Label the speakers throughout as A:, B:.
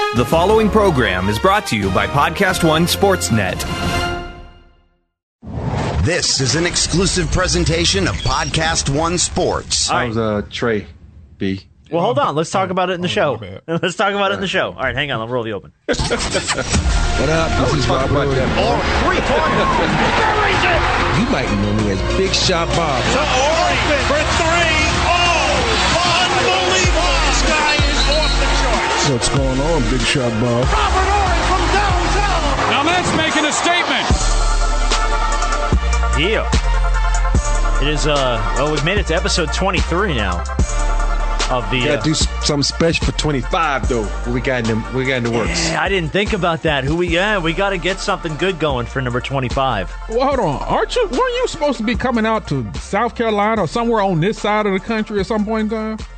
A: The following program is brought to you by Podcast One Sportsnet.
B: This is an exclusive presentation of Podcast One Sports.
C: That was Trey B.
D: Well, hold on. Let's talk about it in the show. Let's talk about it in the show. All right, hang on. I'll roll the open.
C: What up? This is Rob Williams. You might know me as Big Shot Bob.
E: To Ori for three. Oh, unbelievable. This guy is off the charts.
F: What's going on, Big Shot Bob?
E: Robert Ori from downtown.
G: Now that's making a statement.
D: Yeah. It is, we've made it to episode 23 now. Of the,
C: gotta do something special for 25 though. We got in the works.
D: Yeah, I didn't think about that. We got to get something good going for number 25.
F: Well, hold on. Weren't you supposed to be coming out to South Carolina or somewhere on this side of the country at some point in time?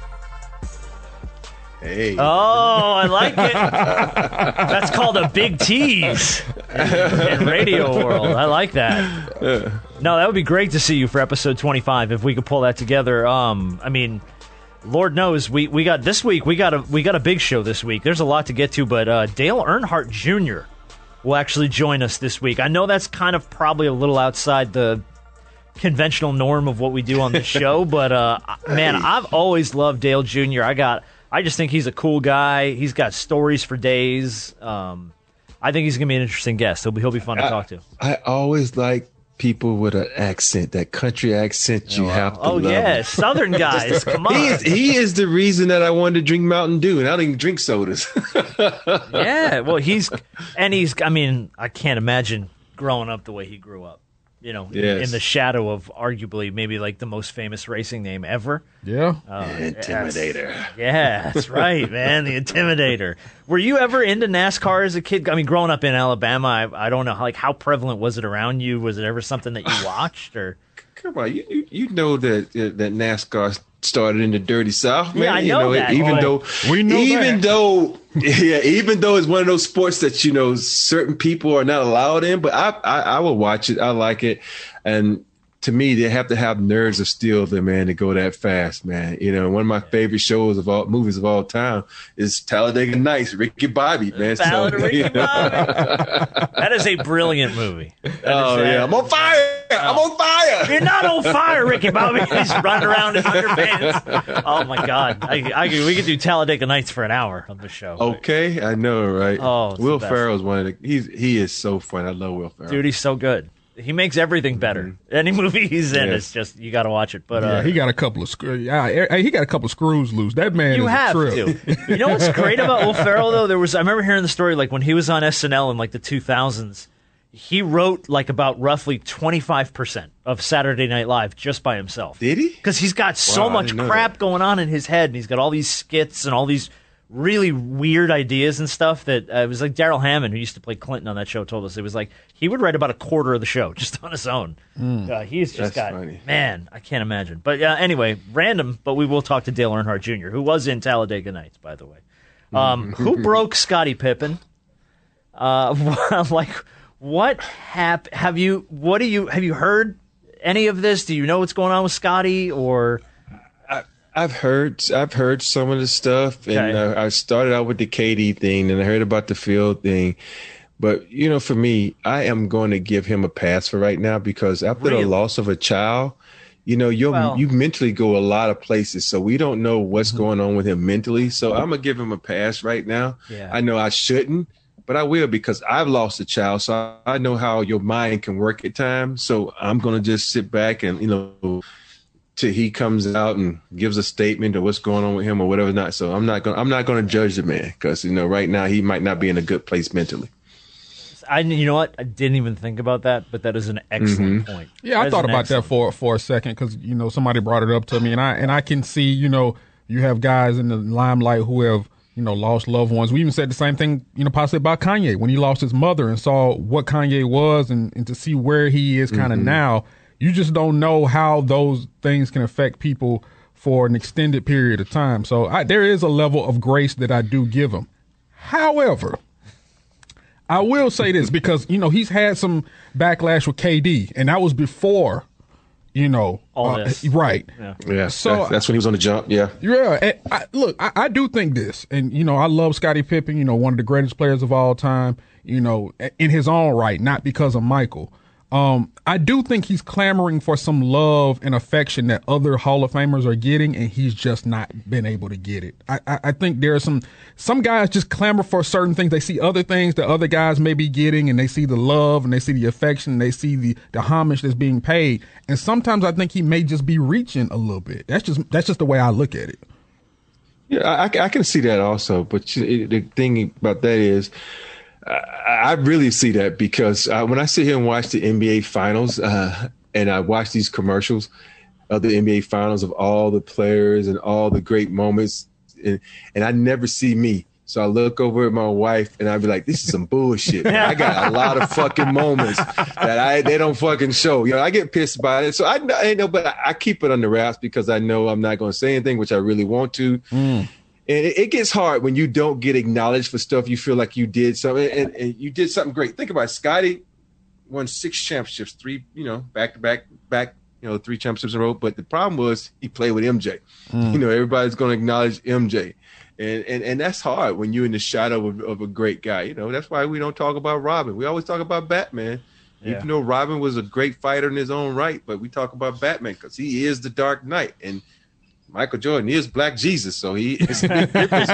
C: Hey.
D: Oh, I like it. That's called a big tease in radio world. I like that. No, that would be great to see you for episode 25 if we could pull that together. I mean, Lord knows we got this week. We got a big show this week. There's a lot to get to, but Dale Earnhardt Jr. will actually join us this week. I know that's kind of probably a little outside the conventional norm of what we do on the show, but man, I've always loved Dale Jr. I just think he's a cool guy. He's got stories for days. I think he's gonna be an interesting guest. He'll be fun to talk to.
C: I always like people with an accent, that country accent you have to love.
D: Yeah, Southern guys, come on.
C: He is the reason that I wanted to drink Mountain Dew, and I don't even drink sodas.
D: Yeah, well, I mean, I can't imagine growing up the way he grew up. You know,
C: yes.
D: In the shadow of arguably maybe like the most famous racing name ever.
F: Yeah.
C: Intimidator.
D: Yeah, that's right, man. The Intimidator. Were you ever into NASCAR as a kid? I mean, growing up in Alabama, I don't know, how prevalent was it around you? Was it ever something that you watched? Or
C: come on, you know that NASCAR started in the dirty South, man.
D: Yeah, I know that.
C: Even though it's one of those sports that certain people are not allowed in, but I will watch it. I like it, and to me, they have to have nerves of steel, man, to go that fast, man. One of my favorite movies of all time is Talladega Nights, Ricky Bobby, man.
D: Ricky Bobby. That is a brilliant movie.
C: Yeah, I'm on fire. I'm on fire.
D: You're not on fire, Ricky Bobby. He's running around in underpants. Oh my God, we could do Talladega Nights for an hour on the show.
C: Okay, I know, right?
D: Oh,
C: Will Ferrell's one of the. He is so fun. I love Will Ferrell.
D: Dude, he's so good. He makes everything better. Mm-hmm. Any movie he's in, It's just you got to watch it. But
F: he got a couple of screws. He got a couple of screws loose. That man
D: you
F: is
D: have
F: a trip.
D: to. You know what's great about Will Ferrell though? I remember hearing the story like when he was on SNL in like the 2000s. He wrote like about roughly 25% of Saturday Night Live just by himself.
C: Did he?
D: Because he's got so much crap going on in his head, and he's got all these skits and all these really weird ideas and stuff that it was like Daryl Hammond, who used to play Clinton on that show, told us it was like he would write about a quarter of the show just on his own. He's just funny. Man, I can't imagine. But anyway, random, but we will talk to Dale Earnhardt Jr., who was in Talladega Nights, by the way. Who broke Scottie Pippen? Like what happened? Have you heard any of this? Do you know what's going on with Scottie or?
C: I've heard some of the stuff, and I started out with the KD thing, and I heard about the Field thing. But for me, I am going to give him a pass for right now because after the loss of a child, you mentally go a lot of places. So we don't know what's going on with him mentally. So I'm gonna give him a pass right now. Yeah. I know I shouldn't, but I will because I've lost a child, so I know how your mind can work at times. So I'm gonna just sit back and till he comes out and gives a statement of what's going on with him or whatever not. So I'm not gonna judge the man because right now he might not be in a good place mentally.
D: You know what? I didn't even think about that, but that is an excellent point.
F: Yeah, I thought about that for a second because somebody brought it up to me, and I can see you have guys in the limelight who have lost loved ones. We even said the same thing possibly about Kanye when he lost his mother and saw what Kanye was and to see where he is kind of now. You just don't know how those things can affect people for an extended period of time. So there is a level of grace that I do give him. However, I will say this because, he's had some backlash with KD, and that was before,
D: all this.
F: Right.
C: Yeah.
F: So
C: that's when he was on the jump. Yeah.
F: Yeah. And I do think this, and I love Scottie Pippen. One of the greatest players of all time. In his own right, not because of Michael. I do think he's clamoring for some love and affection that other Hall of Famers are getting, and he's just not been able to get it. I think there are some guys just clamor for certain things. They see other things that other guys may be getting, and they see the love, and they see the affection, and they see the homage that's being paid. And sometimes I think he may just be reaching a little bit. That's just the way I look at it.
C: Yeah, I can see that also. But the thing about that is, I really see that because when I sit here and watch the NBA Finals and I watch these commercials of the NBA Finals of all the players and all the great moments, and I never see me. So I look over at my wife and I be like, this is some bullshit. I got a lot of fucking moments that they don't fucking show. I get pissed about it. So I know, but I keep it under wraps because I know I'm not going to say anything, which I really want to. And it gets hard when you don't get acknowledged for stuff you feel like you did something, and you did something great. Think about it. Scottie won 6 championships, 3, back-to-back, 3 championships in a row. But the problem was he played with MJ. Everybody's going to acknowledge MJ. And that's hard when you're in the shadow of a great guy. That's why we don't talk about Robin. We always talk about Batman. Yeah. Even though Robin was a great fighter in his own right, but we talk about Batman because he is the Dark Knight. And Michael Jordan is Black Jesus, so he is playing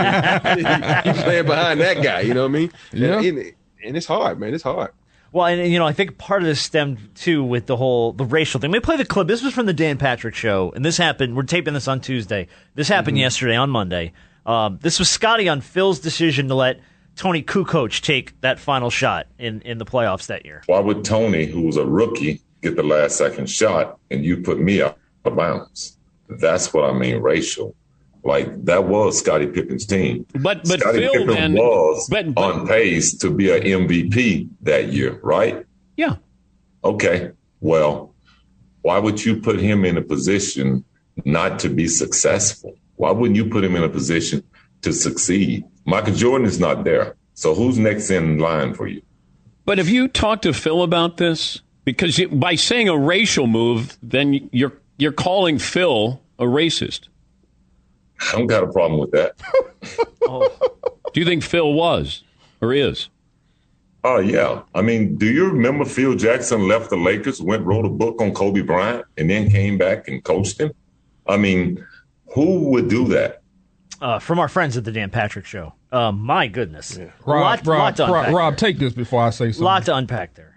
C: behind that guy. You know what I mean?
F: Yeah.
C: And it's hard, man. It's hard.
D: Well, and I think part of this stemmed too with the racial thing. Let me play the clip. This was from the Dan Patrick Show, and this happened. We're taping this on Tuesday. This happened yesterday on Monday. This was Scottie on Phil's decision to let Tony Kukoc take that final shot in the playoffs that year.
G: Why would Tony, who was a rookie, get the last second shot, and you put me out of bounds? That's what I mean, racial. Like, that was Scottie Pippen's team.
H: But
G: Scottie
H: Phil
G: Pippen
H: then
G: was on pace to be an MVP that year, right?
H: Yeah.
G: Okay. Well, why would you put him in a position not to be successful? Why wouldn't you put him in a position to succeed? Michael Jordan is not there. So who's next in line for you?
H: But have you talked to Phil about this? Because by saying a racial move, then you're calling Phil a racist.
G: I don't got a problem with that.
H: Do you think Phil was or is?
G: Oh, yeah. I mean, do you remember Phil Jackson left the Lakers, wrote a book on Kobe Bryant, and then came back and coached him? I mean, who would do that?
D: From our friends at the Dan Patrick Show. My goodness. Yeah.
F: Rob, take this before I say something.
D: Lot to unpack there.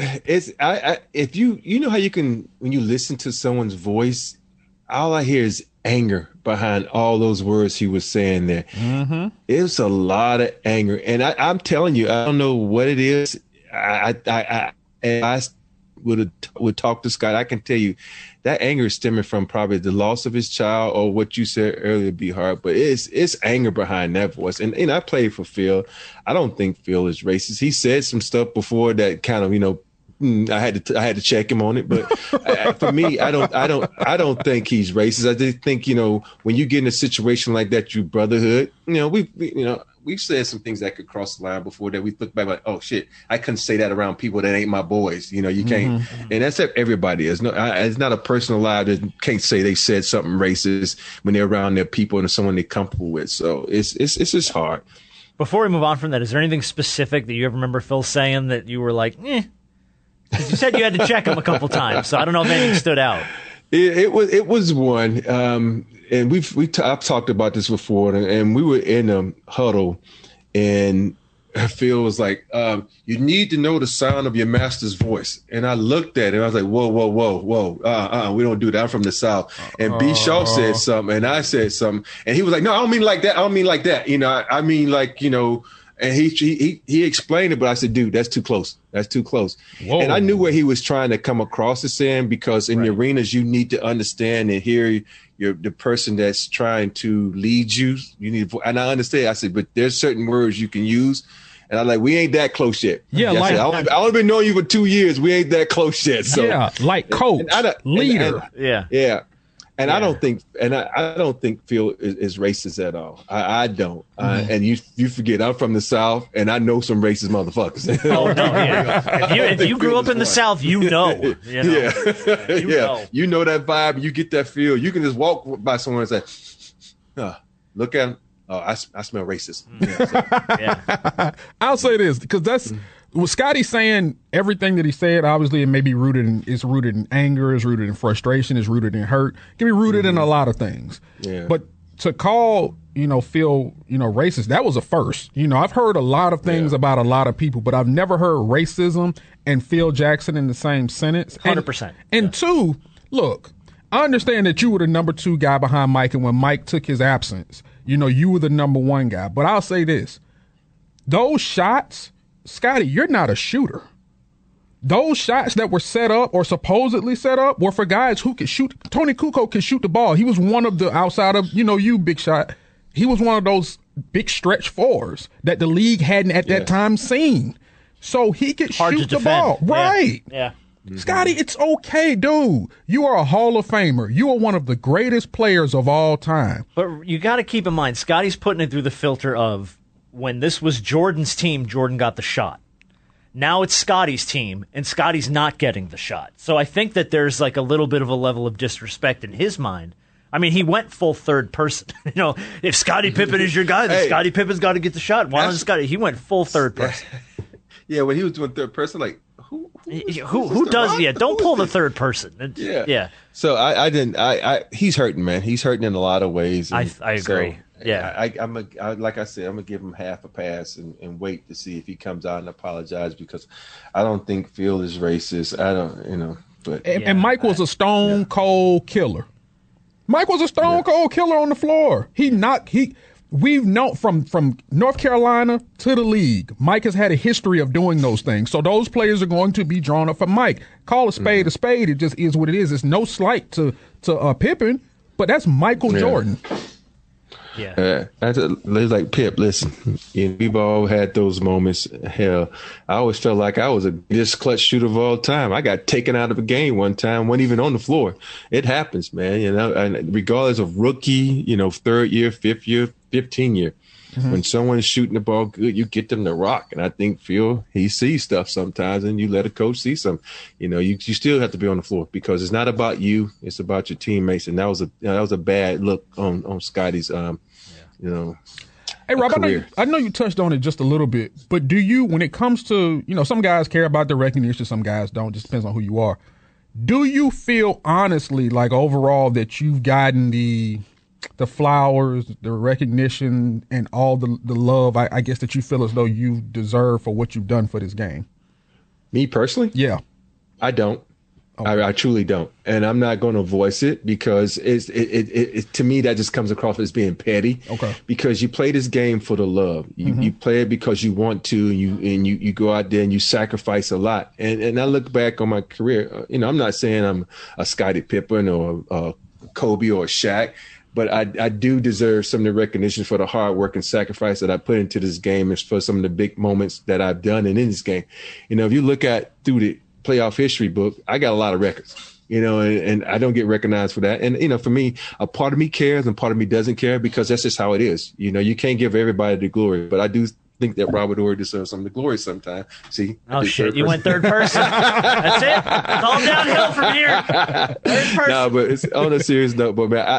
C: If you know how you can, when you listen to someone's voice, all I hear is anger behind all those words he was saying there. Mm-hmm. It's a lot of anger, and I'm telling you, I don't know what it is. I would talk to Scott. I can tell you that anger is stemming from probably the loss of his child or what you said earlier, B. Hart. But it's anger behind that voice. And I played for Phil. I don't think Phil is racist. He said some stuff before that kind of, I had to check him on it, but for me, I don't think he's racist. I just think when you get in a situation like that, you brotherhood. We've said some things that could cross the line before that we look back like, oh shit, I couldn't say that around people that ain't my boys. You can't, and that's everybody. It's not a personal lie that can't say they said something racist when they're around their people and someone they're comfortable with. So it's just hard.
D: Before we move on from that, is there anything specific that you ever remember Phil saying that you were like, eh? Because you said you had to check him a couple times, so I don't know if anything stood out. It
C: was one, and I've talked about this before, and we were in a huddle, and Phil was like, "You need to know the sound of your master's voice." And I looked at him, I was like, "Whoa, we don't do that. I'm from the South." And B. Shaw said something, and I said something, and he was like, "No, I don't mean like that. I don't mean like that. I mean like And he explained it, but I said, dude, that's too close. That's too close. Whoa. And I knew where he was trying to come across as saying, because in the arenas, you need to understand and hear the person that's trying to lead you. You need, and I understand. I said, but there's certain words you can use. And I'm like, we ain't that close yet.
F: Yeah,
C: I only been knowing you for 2 years. We ain't that close yet. So
F: like coach, leader.
C: Yeah. And I don't think Phil is racist at all. I don't. And you forget I'm from the South, and I know some racist motherfuckers.
D: Oh no! Yeah. If you grew up in the South, you know. You know.
C: You know that vibe. You get that feel. You can just walk by someone and say, "Look at him. Oh, I smell racist."
F: Yeah. I'll say this because that's. Well, Scotty saying everything that he said, obviously, it may be rooted in anger, is rooted in frustration, is rooted in hurt. It can be rooted in a lot of things.
C: Yeah.
F: But to call, Phil, racist, that was a first. I've heard a lot of things about a lot of people, but I've never heard racism and Phil Jackson in the same sentence.
D: 100%.
F: And two, look, I understand that you were the number 2 guy behind Mike, and when Mike took his absence, you were the number 1 guy. But I'll say this. Those shots, Scotty, you're not a shooter. Those shots that were set up or supposedly set up were for guys who could shoot. Tony Kukoc can shoot the ball. He was one of the, outside of, you, Big Shot, he was one of those big stretch fours that the league hadn't at that time seen. So he could shoot the ball. Right.
D: Yeah.
F: Scotty, it's okay, dude. You are a Hall of Famer. You are one of the greatest players of all time.
D: But you got to keep in mind, Scotty's putting it through the filter of, when this was Jordan's team, Jordan got the shot. Now it's Scotty's team, and Scotty's not getting the shot. So I think that there's like a little bit of a level of disrespect in his mind. I mean, he went full third person. If Scottie Pippen is your guy, then Scottie Pippen's got to get the shot. Why not Scotty? He went full third person.
C: Yeah, when he was doing third person, like who
D: does? Yeah, don't pull the third person. Yeah.
C: So I didn't. He's hurting, man. He's hurting in a lot of ways.
D: I agree. Yeah,
C: like I said, I'm gonna give him half a pass and wait to see if he comes out and apologize, because I don't think Phil is racist. I don't, but
F: and Mike was a stone cold killer. Mike was a stone cold killer on the floor. We've known from North Carolina to the league, Mike has had a history of doing those things. So those players are going to be drawn up for Mike. Call a spade a spade. It just is what it is. It's no slight to Pippen, but that's Michael Jordan.
D: Yeah.
C: Like Pip, listen, we've all had those moments. Hell, I always felt like I was a greatest clutch shooter of all time. I got taken out of a game one time, wasn't even on the floor. It happens, man, and regardless of rookie, 3rd year, 5th year, 15th year. Mm-hmm. When someone's shooting the ball good, you get them to rock. And I think Phil, he sees stuff sometimes, and you let a coach see some. You still have to be on the floor, because it's not about you; it's about your teammates. And that was a bad look on Scotty's,
F: Hey Rob, I know you touched on it just a little bit, but do you, when it comes to, some guys care about the recognition, some guys don't. Just depends on who you are. Do you feel honestly like overall that you've gotten the flowers, the recognition, and all the love, I guess, that you feel as though you deserve for what you've done for this game?
C: Me personally?
F: Yeah.
C: I don't. Okay. I truly don't. And I'm not going to voice it, because it to me, that just comes across as being petty. Okay. Because you play this game for the love. You play it because you want to, and you go out there and you sacrifice a lot. And I look back on my career, I'm not saying I'm a Scottie Pippen or a Kobe or a Shaq, but I do deserve some of the recognition for the hard work and sacrifice that I put into this game, and for some of the big moments that I've done in this game. If you look at through the playoff history book, I got a lot of records, and I don't get recognized for that. And, for me, a part of me cares and part of me doesn't care, because that's just how it is. You can't give everybody the glory, but I do think that Robert Horry deserves some of the glory sometime. See?
D: Oh, shit. You went third person. That's it. It's all downhill from here. Third person.
C: No, but it's on a serious note. But, man,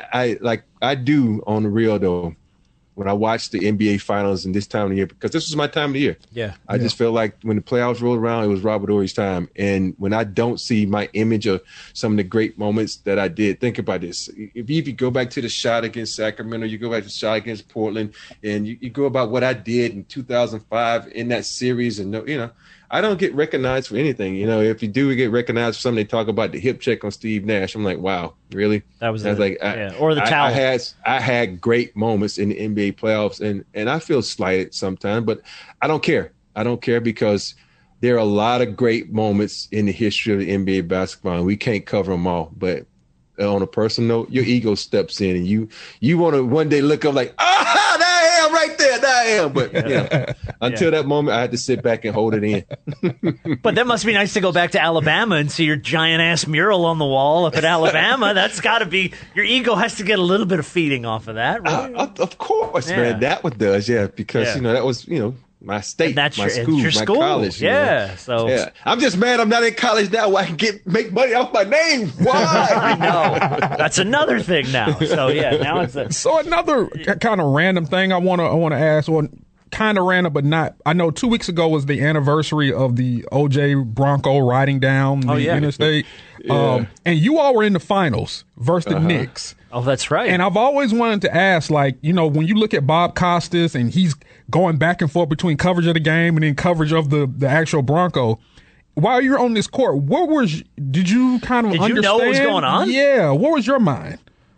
C: I do on the real, though, when I watch the NBA Finals in this time of the year, because this was my time of the year.
D: Yeah.
C: I just felt like when the playoffs rolled around, it was Robert Horry's time. And when I don't see my image of some of the great moments that I did, think about this. If you go back to the shot against Sacramento, you go back to the shot against Portland, and you go about what I did in 2005 in that series, and, I don't get recognized for anything. If you do get recognized for something, they talk about the hip check on Steve Nash. I'm like, wow, really?
D: Or the towel.
C: I had great moments in the NBA playoffs, and I feel slighted sometimes, but I don't care. I don't care, because there are a lot of great moments in the history of the NBA basketball, and we can't cover them all. But on a personal note, your ego steps in, and you want to one day look up like, there I am right there. I am. But until that moment, I had to sit back and hold it in.
D: But that must be nice to go back to Alabama and see your giant ass mural on the wall up at Alabama. That's got to be, your ego has to get a little bit of feeding off of that, right?
C: Of course, man. That one does, because that was my state, my school, my college.
D: Yeah. So
C: I'm just mad I'm not in college now where I can make money off my name. Why?
D: I know. That's another thing now. So now it's
F: So another kind of random thing I want to ask, or kind of random, but not. I know 2 weeks ago was the anniversary of the OJ Bronco riding down the interstate. And you all were in the finals versus the Knicks.
D: Oh, that's right.
F: And I've always wanted to ask, when you look at Bob Costas and he's going back and forth between coverage of the game and then coverage of the actual Bronco, while you're on this court, did you kind of understand?
D: Did you know what was going on?
F: Yeah. What was your mind?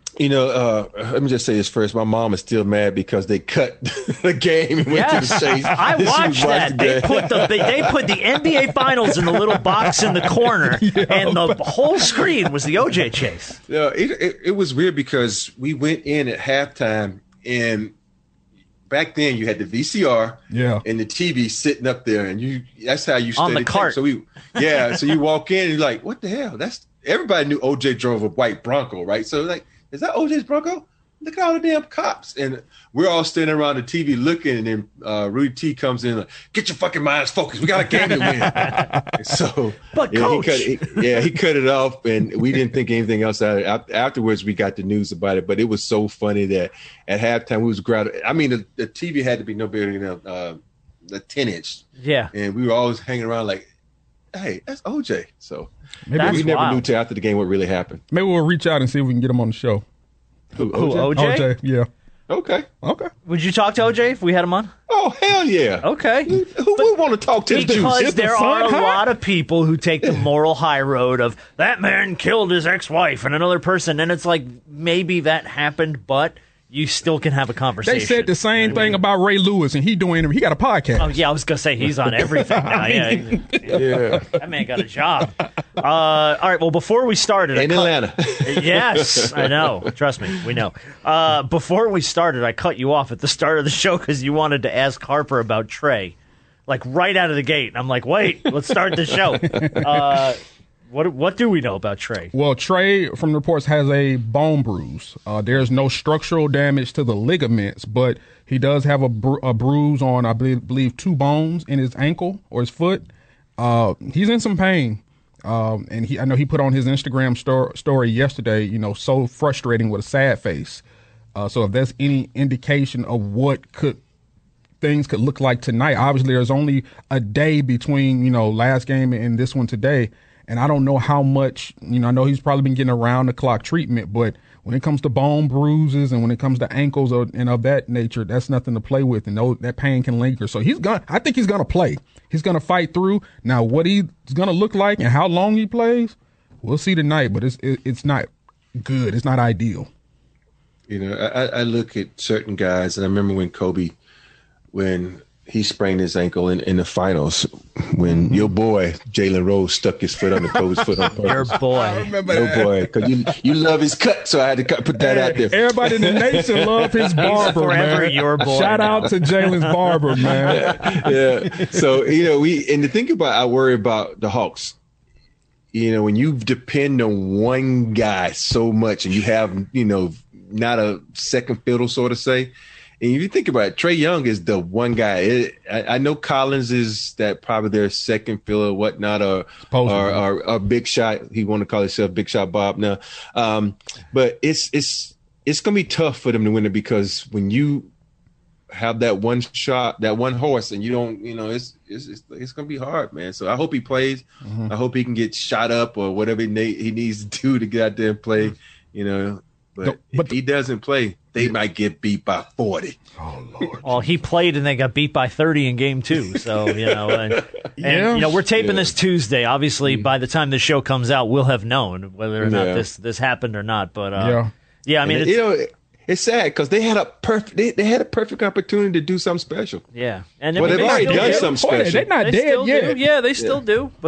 C: Let me just say this first. My mom is still mad because they cut the game and went to the chase.
D: I watched that. They put the NBA Finals in the little box in the corner, and the whole screen was the OJ chase.
C: It was weird because we went in at halftime, and back then you had the VCR and the TV sitting up there, and that's how you studied
D: on the cart.
C: So so you walk in and you're like, what the hell? Everybody knew OJ drove a white Bronco, right? So is that OJ's Bronco? Look at all the damn cops. And we're all standing around the TV looking, and then Rudy T comes in like, get your fucking minds focused. We got a game to win. So
D: Coach.
C: he cut it off, and we didn't think anything else out of it. Afterwards, we got the news about it, but it was so funny that at halftime we was crowded. I mean, the TV had to be no bigger than the 10-inch.
D: Yeah.
C: And we were always hanging around like, hey, that's OJ. So
D: maybe
C: we never knew till after the game what really happened.
F: Maybe we'll reach out and see if we can get him on the show.
D: Who OJ?
F: OJ, yeah.
C: Okay.
D: Would you talk to OJ if we had him on?
C: Oh, hell yeah.
D: Okay.
C: Who would want to talk to the dude?
D: Because there are a lot of people who take the moral high road of that man killed his ex-wife and another person, and it's like maybe that happened, but you still can have a conversation.
F: They said the same thing about Ray Lewis, and he got a podcast.
D: Oh yeah, I was gonna say he's on everything now. That man got a job. All right. Well, before we started,
C: in Atlanta.
D: Yes, I know. Trust me, we know. Before we started, I cut you off at the start of the show because you wanted to ask Harper about Trey, like right out of the gate. And I'm like, wait, let's start the show. What do we know about Trey?
F: Well, Trey, from the reports, has a bone bruise. There's no structural damage to the ligaments, but he does have a bruise on, I believe, 2 bones in his ankle or his foot. He's in some pain. And I know he put on his Instagram story yesterday, so frustrating with a sad face. So if there's any indication of what things could look like tonight, obviously there's only a day between, last game and this one today. And I don't know how much, I know he's probably been getting around the clock treatment, but when it comes to bone bruises and when it comes to ankles and of that nature, that's nothing to play with. And that pain can linger. So I think he's going to play. He's going to fight through. Now, what he's going to look like and how long he plays, we'll see tonight, but it's not good. It's not ideal.
C: I look at certain guys, and I remember when Kobe, when he sprained his ankle in the finals when your boy Jalen Rose stuck his foot under Kobe's foot on purpose.
D: Your boy.
F: I remember that.
C: Your boy, because you love his cut, so I had to put that out there.
F: Everybody in the nation love his barber,
D: forever
F: man.
D: your boy.
F: Shout out to Jalen's barber, man.
C: Yeah. So to think about, I worry about the Hawks. When you depend on one guy so much, and you have not a second fiddle, so to say. And if you think about it, Trae Young is the one guy. I know Collins is that probably their second fiddle or whatnot, or a big shot. He want to call himself Big Shot Bob now. But it's going to be tough for them to win it, because when you have that one shot, that one horse, and you don't, it's going to be hard, man. So I hope he plays. Mm-hmm. I hope he can get shot up or whatever he needs to do to get out there and play, But if he doesn't play, they might get beat by 40.
F: Oh, Lord.
D: Well, he played and they got beat by 30 in game 2. So, we're taping this Tuesday. Obviously, by the time the show comes out, we'll have known whether or not this happened or not. But, I mean,
C: it's sad because they had a perfect opportunity to do something special.
D: Yeah. And
C: they've already done something special.
F: They're not dead yet.
D: Yeah, they still do. But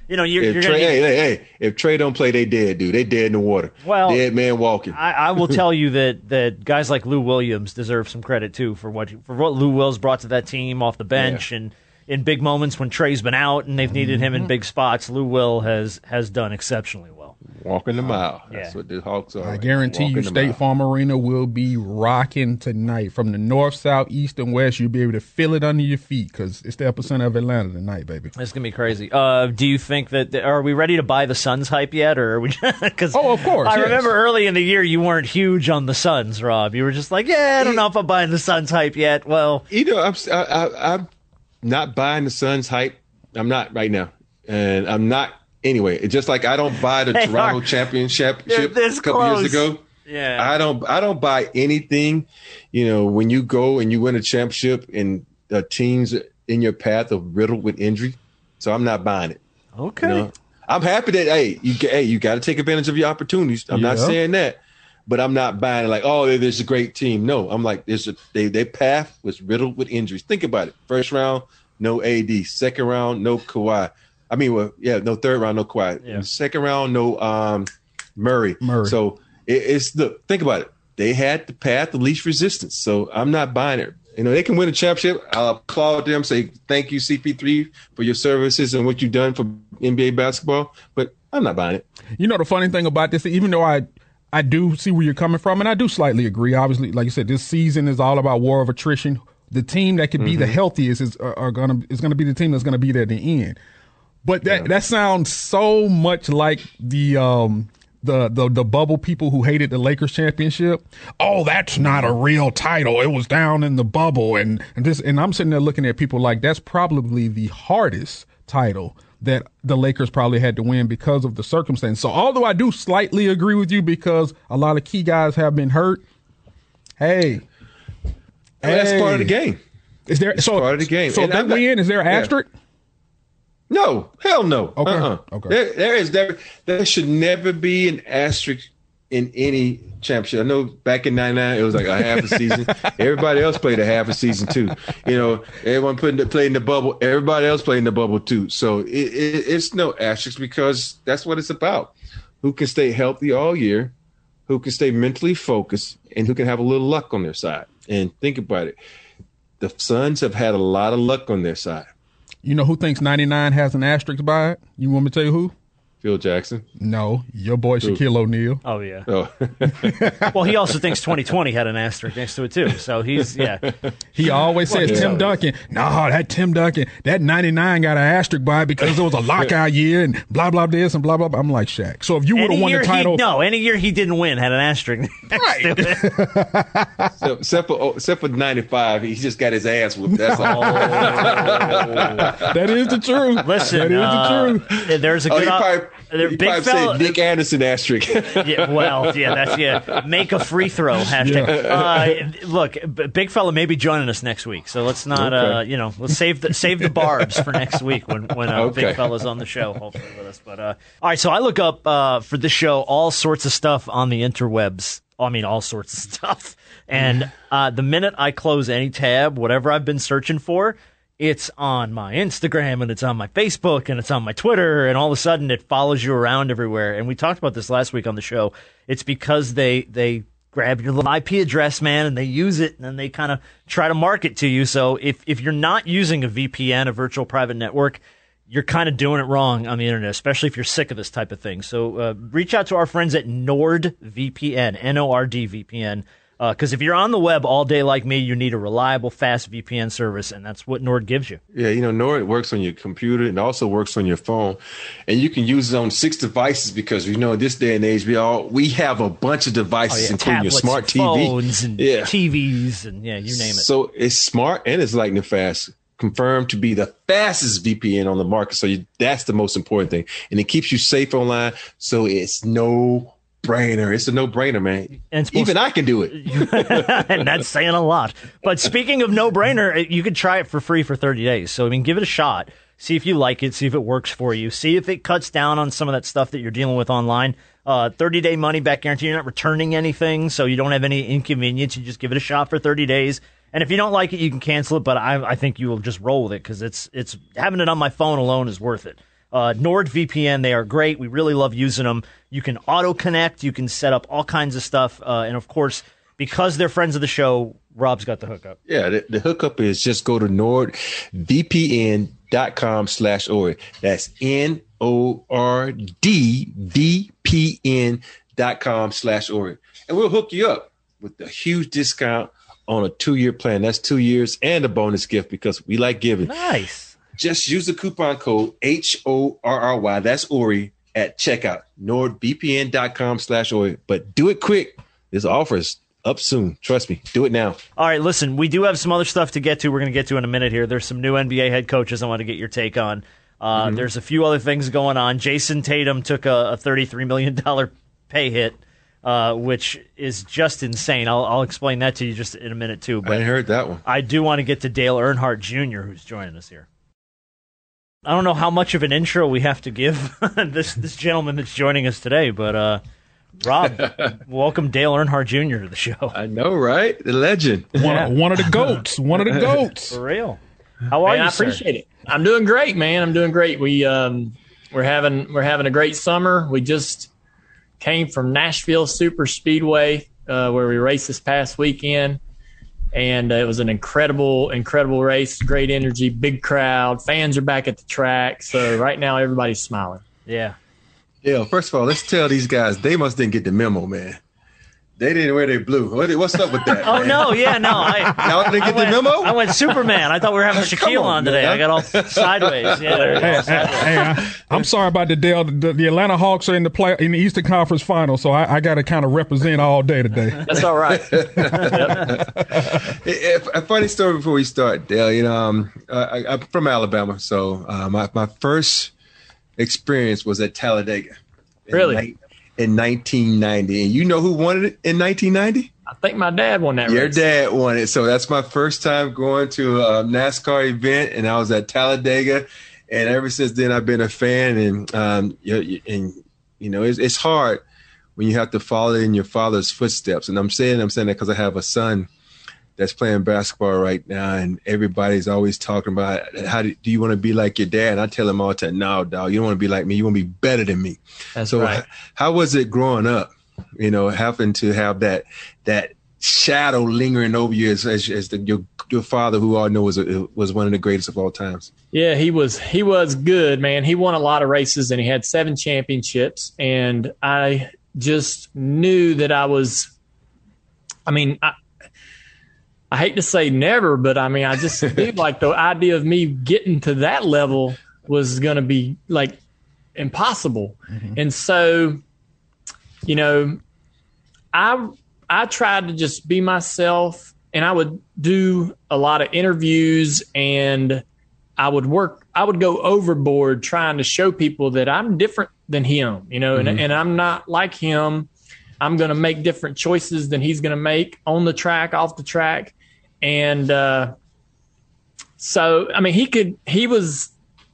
D: you're
C: Trey, hey, if Trey don't play, they dead, dude. They dead in the water.
D: Well,
C: dead man walking.
D: I will tell you that guys like Lou Williams deserve some credit too for what Lou Wills brought to that team off the bench and in big moments when Trey's been out and they've needed him in big spots. Lou Will has done exceptionally well.
C: Walking the mile. That's what the Hawks are.
F: I guarantee you, State Farm Arena will be rocking tonight. From the north, south, east, and west, you'll be able to feel it under your feet because it's the epicenter of Atlanta tonight, baby.
D: It's going to be crazy. Do you think that – are we ready to buy the Suns hype yet? Or are we?
F: Of course.
D: I remember early in the year you weren't huge on the Suns, Rob. You were just like, I don't know if I'm buying the Suns hype yet. Well –
C: I'm not buying the Suns hype. I'm not right now. And I'm not – anyway, it's just like I don't buy the Toronto championship a couple years ago.
D: Yeah,
C: I don't buy anything. When you go and you win a championship and the teams in your path are riddled with injury, so I'm not buying it.
D: Okay,
C: I'm happy that you got to take advantage of your opportunities. I'm not saying that, but I'm not buying it like, there's a great team. No, I'm like their path was riddled with injuries. Think about it. First round, no AD. Second round, no Kawhi. No third round, no Kawhi.
D: Yeah.
C: Second round, no Murray. So think about it. They had the path of least resistance. So I'm not buying it. They can win a championship. I'll applaud them, say thank you, CP3, for your services and what you've done for NBA basketball. But I'm not buying it.
F: The funny thing about this, even though I do see where you're coming from, and I do slightly agree. Obviously, like you said, this season is all about war of attrition. The team that could be the healthiest is going to be the team that's going to be there at the end. But that sounds so much like the bubble people who hated the Lakers championship. Oh, that's not a real title. It was down in the bubble, and I'm sitting there looking at people like that's probably the hardest title that the Lakers probably had to win because of the circumstance. So although I do slightly agree with you because a lot of key guys have been hurt, that's
C: part of the game.
F: Is there
C: part of the game?
F: So if they win, is there an asterisk?
C: No, hell no.
F: Okay. Okay.
C: There should never be an asterisk in any championship. I know back in '99 it was like a half a season. Everybody else played a half a season too. Everyone played in the bubble. Everybody else played in the bubble too. So it's no asterisk because that's what it's about. Who can stay healthy all year, who can stay mentally focused, and who can have a little luck on their side. And think about it. The Suns have had a lot of luck on their side.
F: You know who thinks 99 has an asterisk by it? You want me to tell you who?
C: Phil Jackson?
F: No, your boy Shaquille O'Neal.
D: Oh, yeah. Well, he also thinks 2020 had an asterisk next to it, too. So
F: He always says Tim Duncan. No, that Tim Duncan, that 99 got an asterisk by it because it was a lockout year and blah, blah, this and blah, blah, blah. I'm like, Shaq. So if you would have won the title.
D: Any year he didn't win had an asterisk next to it.
C: So, except for 95, he just got his ass whooped. That's all.
F: That is the truth.
D: Listen,
F: that is the truth.
D: There's a good
C: Big fella said Nick Anderson asterisk.
D: Make a free throw hashtag. Look, big fella may be joining us next week, so let's not let's save the barbs for next week when big fella's on the show, hopefully with us. But all right, so I look up for this show all sorts of stuff on the interwebs. I mean, all sorts of stuff. And the minute I close any tab, whatever I've been searching for, it's on my Instagram and it's on my Facebook and it's on my Twitter, and all of a sudden it follows you around everywhere. And we talked about this last week on the show. It's because they grab your little IP address, man, and they use it and then they kind of try to market to you. So if you're not using a VPN, a virtual private network, you're kind of doing it wrong on the internet, especially if you're sick of this type of thing. So reach out to our friends at NordVPN, N-O-R-D VPN. Because if you're on the web all day like me, you need a reliable, fast VPN service, and that's what Nord gives you.
C: Yeah, Nord works on your computer and also works on your phone. And you can use it on 6 devices because, in this day and age, we have a bunch of devices, including
D: tablets,
C: your smart TV.
D: Phones and TVs and, you name it.
C: So it's smart and it's lightning fast. Confirmed to be the fastest VPN on the market. So that's the most important thing. And it keeps you safe online. So it's no brainer. It's a no-brainer, man. Even I can do it.
D: And that's saying a lot. But speaking of no-brainer, you could try it for free for 30 days. So, give it a shot. See if you like it. See if it works for you. See if it cuts down on some of that stuff that you're dealing with online. 30-day money-back guarantee. You're not returning anything, so you don't have any inconvenience. You just give it a shot for 30 days. And if you don't like it, you can cancel it. But I think you will just roll with it because it's having it on my phone alone is worth it. NordVPN, they are great. We really love using them. You can auto-connect. You can set up all kinds of stuff. And, of course, because they're friends of the show, Rob's got the hookup.
C: Yeah, the hookup is just go to NordVPN.com/Ori. That's NORDVPN.com/Ori. And we'll hook you up with a huge discount on a 2-year plan. That's 2 years and a bonus gift because we like giving.
D: Nice.
C: Just use the coupon code HORRY. That's Ori at checkout. NordVPN.com/Ori. But do it quick. This offer is up soon. Trust me. Do it now.
D: All right, listen, we do have some other stuff to get to. We're going to get to in a minute here. There's some new NBA head coaches I want to get your take on. There's a few other things going on. Jason Tatum took a $33 million pay hit, which is just insane. I'll explain that to you just in a minute, too. But
C: I hadn't heard that one.
D: I do want to get to Dale Earnhardt Jr., who's joining us here. I don't know how much of an intro we have to give this gentleman that's joining us today, but Rob, welcome Dale Earnhardt Jr. to the show.
C: I know, right? The legend.
F: One of the GOATs. One of the GOATs.
D: For real. How are you,
I: I
D: sir?
I: appreciate it. I'm doing great, man. I'm doing great. We're having a great summer. We just came from Nashville Super Speedway, where we raced this past weekend. And it was an incredible race, great energy, big crowd. Fans are back at the track. So right now, everybody's smiling.
D: Yeah.
C: Yeah, first of all, let's tell these guys they must didn't get the memo, man. They didn't wear their blue. What's up with that?
D: Oh,
C: man?
D: no, yeah, no.
C: Y'all didn't get the memo?
D: I went Superman. I thought we were having Shaquille on today. I got all sideways. Yeah,
F: I'm sorry about the Dale. The Atlanta Hawks are in the Eastern Conference Final, so I got to kind of represent all day today.
I: That's all right.
C: A funny story before we start, Dale. You know, I'm from Alabama, so my first experience was at Talladega.
I: Really?
C: In 1990. And you know who won it in 1990?
I: I think my dad won that
C: Your
I: race.
C: dad won it. So that's my first time going to a NASCAR event, and I was at Talladega. And ever since then, I've been a fan. And you know, it's hard when you have to follow in your father's footsteps. And I'm saying that because I have a son that's playing basketball right now, and everybody's always talking about how do you want to be like your dad? And I tell them all the time, no, dog, you don't want to be like me. You want to be better than me.
I: That's right.
C: How was it growing up, you know, having to have that shadow lingering over you as your father, who all know was one of the greatest of all times?
I: Yeah, he was good, man. He won a lot of races, and he had 7 championships. And I just knew that I hate to say never, but I mean, I just feel like the idea of me getting to that level was going to be like impossible. Mm-hmm. And so, you know, I tried to just be myself, and I would do a lot of interviews, and I would go overboard trying to show people that I'm different than him, you know, mm-hmm. and I'm not like him. I'm going to make different choices than he's going to make on the track, off the track. And so, I mean, he had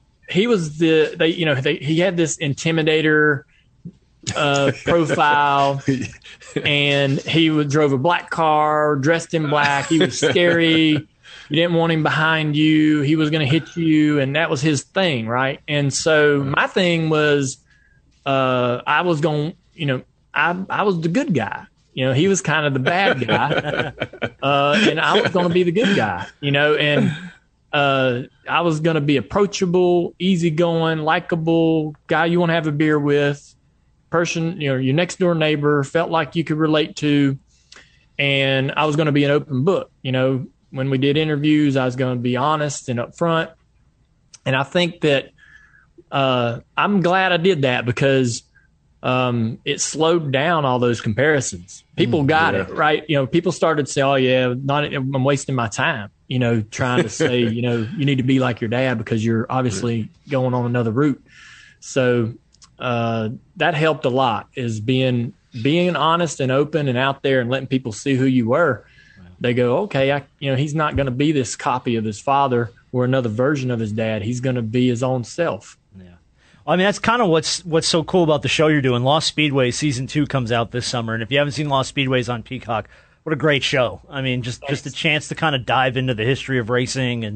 I: this intimidator profile, and he drove a black car, dressed in black. He was scary. You didn't want him behind you. He was going to hit you, and that was his thing, right? And so my thing was, I was the good guy. You know, he was kind of the bad guy, and I was going to be the good guy, you know, and I was going to be approachable, easygoing, likable guy you want to have a beer with, person, you know, your next door neighbor, felt like you could relate to, and I was going to be an open book. You know, when we did interviews, I was going to be honest and upfront, and I think that I'm glad I did that because it slowed down all those comparisons. People got it, right? You know, people started to say, oh, yeah, I'm wasting my time, you know, trying to say, you know, you need to be like your dad because you're obviously going on another route. So that helped a lot, is being honest and open and out there and letting people see who you were. Wow. They go, okay, he's not going to be this copy of his father or another version of his dad. He's going to be his own self.
D: I mean, that's kind of what's so cool about the show you're doing. Lost Speedway Season 2 comes out this summer, and if you haven't seen Lost Speedways on Peacock, what a great show. I mean, just a chance to kind of dive into the history of racing and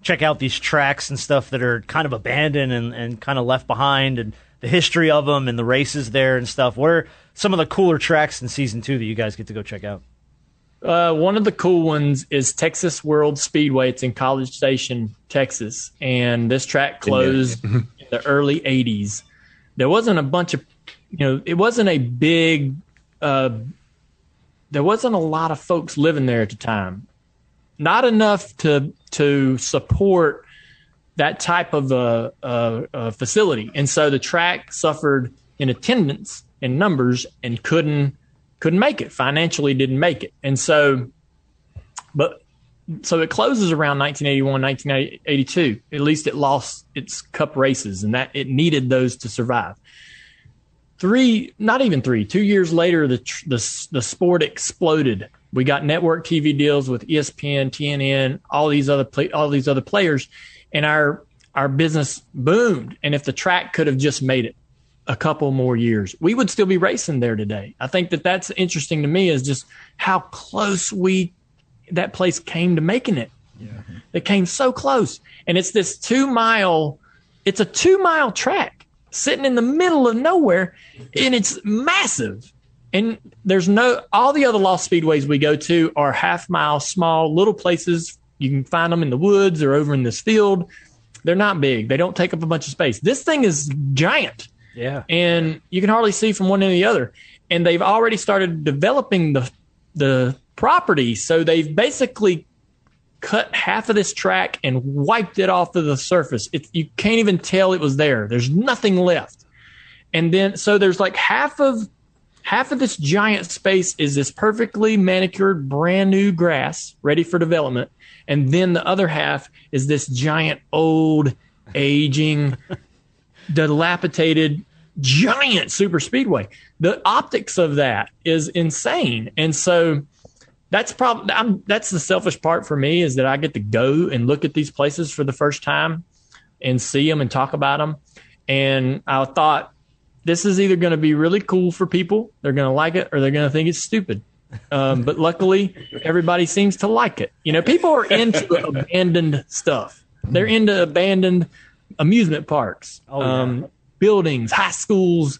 D: check out these tracks and stuff that are kind of abandoned and kind of left behind, and the history of them and the races there and stuff. What are some of the cooler tracks in Season 2 that you guys get to go check out?
I: One of the cool ones is Texas World Speedway. It's in College Station, Texas. And this track closed in the early 80s. There wasn't a bunch of, it wasn't a big, there wasn't a lot of folks living there at the time. Not enough to support that type of a facility. And so the track suffered in attendance and numbers and couldn't make it, financially didn't make it. And so it closes around 1981, 1982. At least it lost its cup races, and that it needed those to survive. 2 years later, the sport exploded. We got network TV deals with ESPN, TNN, all these other players, and our business boomed. And if the track could have just made it a couple more years, we would still be racing there today. I think that's interesting to me, is just how close that place came to making it. Yeah. It came so close. And it's this 2 mile, it's a 2 mile track sitting in the middle of nowhere, and it's massive. And all the other lost speedways we go to are half mile, small little places. You can find them in the woods or over in this field. They're not big. They don't take up a bunch of space. This thing is giant.
D: Yeah.
I: And you can hardly see from one to the other. And they've already started developing the property. So they've basically cut half of this track and wiped it off of the surface. You can't even tell it was there. There's nothing left. And then, so there's like half of this giant space is this perfectly manicured, brand new grass ready for development. And then the other half is this giant, old, aging, dilapidated, giant super speedway. The optics of that is insane. And so that's the selfish part for me, is that I get to go and look at these places for the first time and see them and talk about them. And I thought, this is either going to be really cool for people, they're going to like it, or they're going to think it's stupid. But luckily, everybody seems to like it. People are into abandoned stuff. They're into abandoned amusement parks, buildings, high schools,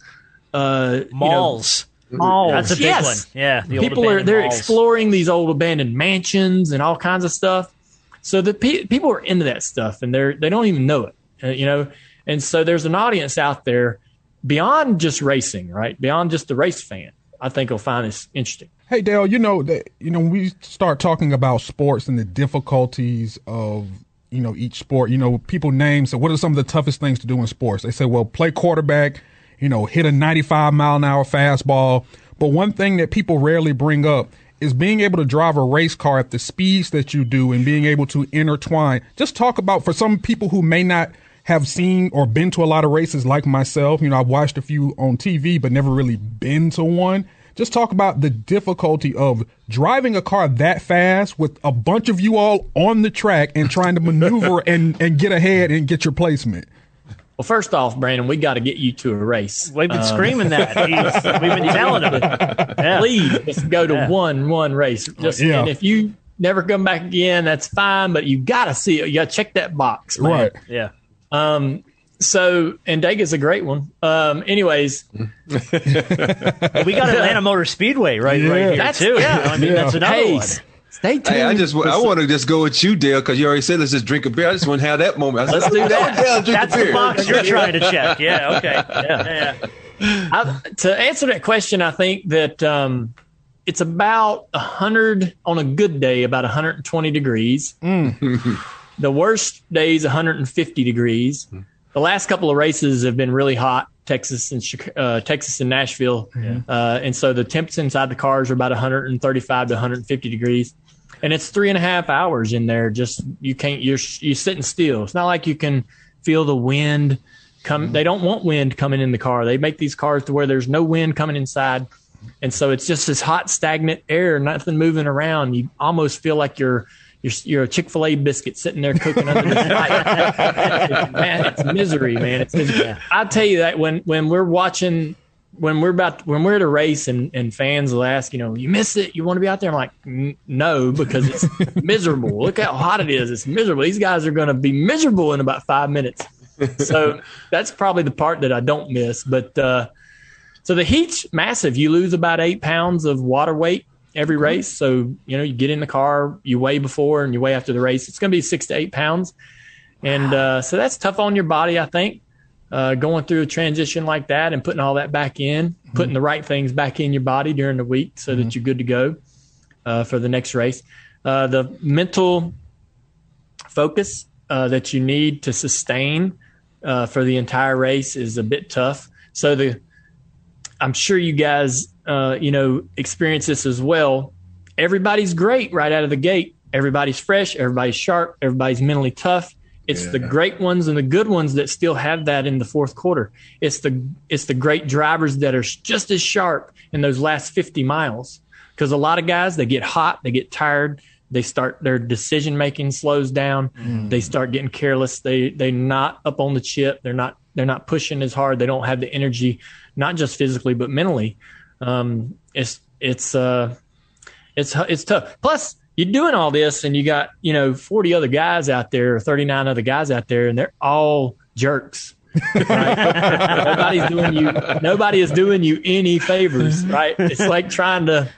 D: malls.
I: Malls.
D: That's a big one. Yeah.
I: They're exploring these old abandoned mansions and all kinds of stuff. So the people are into that stuff, and they don't even know it. And so there's an audience out there beyond just racing, right? Beyond just the race fan. I think will find this interesting.
F: Hey, Dale, when we start talking about sports and the difficulties of, each sport, people name, so what are some of the toughest things to do in sports? They say, well, play quarterback, hit a 95 mile an hour fastball. But one thing that people rarely bring up is being able to drive a race car at the speeds that you do and being able to intertwine. Just talk about, for some people who may not have seen or been to a lot of races like myself, I've watched a few on TV, but never really been to one. Just talk about the difficulty of driving a car that fast with a bunch of you all on the track and trying to maneuver and get ahead and get your placement.
I: Well, first off, Brandon, we got to get you to a race.
D: We've been screaming that. We've been telling him. Yeah.
I: Please, just go to one race. And if you never come back again, that's fine. But you got to see it. You got to check that box, man.
F: Right?
D: Yeah.
I: So, and Dega's a great one. Anyways,
D: we got Atlanta Motor Speedway right here too.
I: Yeah.
D: That's another one.
I: Stay tuned.
C: Hey, I want to just go with you, Dale, because you already said let's just drink a beer. I just want to have that moment.
I: Let's do that.
D: That's the box you're trying to check. Yeah. Okay. Yeah.
I: To answer that question, I think that it's about 100 on a good day, about 120 degrees. The worst days, 150 degrees. The last couple of races have been really hot, Texas and Nashville. Yeah. And so the temps inside the cars are about 135 to 150 degrees. And it's 3.5 hours in there. Just, you're sitting still. It's not like you can feel the wind come. They don't want wind coming in the car. They make these cars to where there's no wind coming inside. And so it's just this hot, stagnant air, nothing moving around. You almost feel like you're a Chick-fil-A biscuit sitting there cooking under the light. It's misery, man. It's misery. I'll tell you that when we're watching when we're at a race and fans will ask, you miss it, you want to be out there? I'm like, no, because it's miserable. Look how hot it is. It's miserable. These guys are going to be miserable in about 5 minutes. So that's probably the part that I don't miss. But so the heat's massive. You lose about 8 pounds of water weight every race. So, you get in the car, you weigh before and you weigh after the race. It's going to be 6 to 8 pounds. And so that's tough on your body, I think. Going through a transition like that and putting all that back in, putting the right things back in your body during the week so that you're good to go for the next race. The mental focus that you need to sustain for the entire race is a bit tough. So I'm sure you guys, experience this as well. Everybody's great right out of the gate. Everybody's fresh. Everybody's sharp. Everybody's mentally tough. It's the great ones and the good ones that still have that in the fourth quarter. It's the great drivers that are just as sharp in those last 50 miles. Because a lot of guys, they get hot, they get tired, their decision making slows down, they start getting careless, they're not up on the chip, they're not pushing as hard, they don't have the energy, not just physically but mentally. It's tough. Plus, you're doing all this and you got, 40 other guys out there, or 39 other guys out there, and they're all jerks. Right? Nobody is doing you any favors, right? It's trying to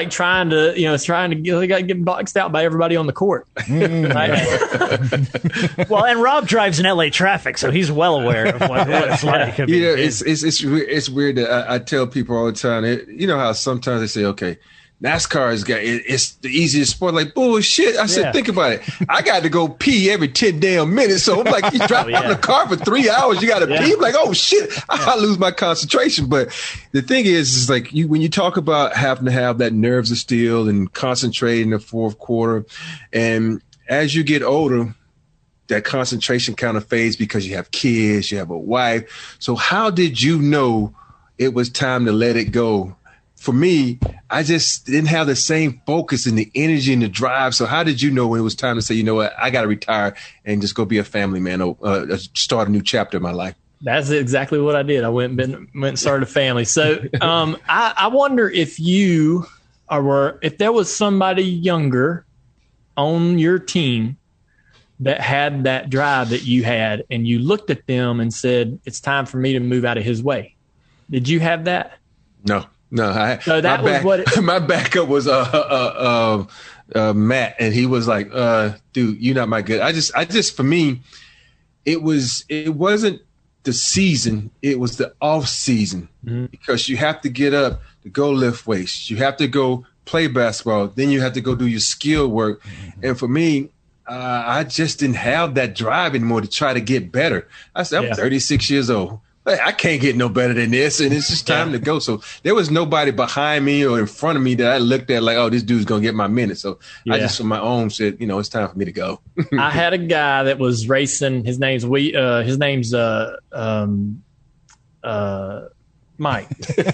I: get boxed out by everybody on the court. Right?
D: Well, and Rob drives in LA traffic, so he's well aware of what it's like.
C: It's weird that I tell people all the time. You know how sometimes they say, okay, NASCAR it's the easiest sport. Like, bullshit. I said, think about it. I got to go pee every 10 damn minutes. So I'm like, you drive out in the car for 3 hours, you got to pee. I'm like, oh shit, I lose my concentration. But the thing is like when you talk about having to have that nerves of steel and concentrate in the fourth quarter, and as you get older, that concentration kind of fades because you have kids, you have a wife. So how did you know it was time to let it go? For me, I just didn't have the same focus and the energy and the drive. So how did you know when it was time to say, you know what, I got to retire and just go be a family man or start a new chapter in my life?
I: That's exactly what I did. I went and started a family. So I wonder if if there was somebody younger on your team that had that drive that you had, and you looked at them and said, it's time for me to move out of his way. Did you have that?
C: No.
I: My
C: backup was Matt, and he was like, dude, you're not my good. I just for me, it wasn't the season, it was the off season, because you have to get up to go lift weights, you have to go play basketball, then you have to go do your skill work. And for me, I just didn't have that drive anymore to try to get better. I said, I'm 36 years old. I can't get no better than this, and it's just time to go. So there was nobody behind me or in front of me that I looked at like, oh, this dude's going to get my minute. So I just, on my own, said, it's time for me to go.
I: I had a guy that was racing. His name's Mike.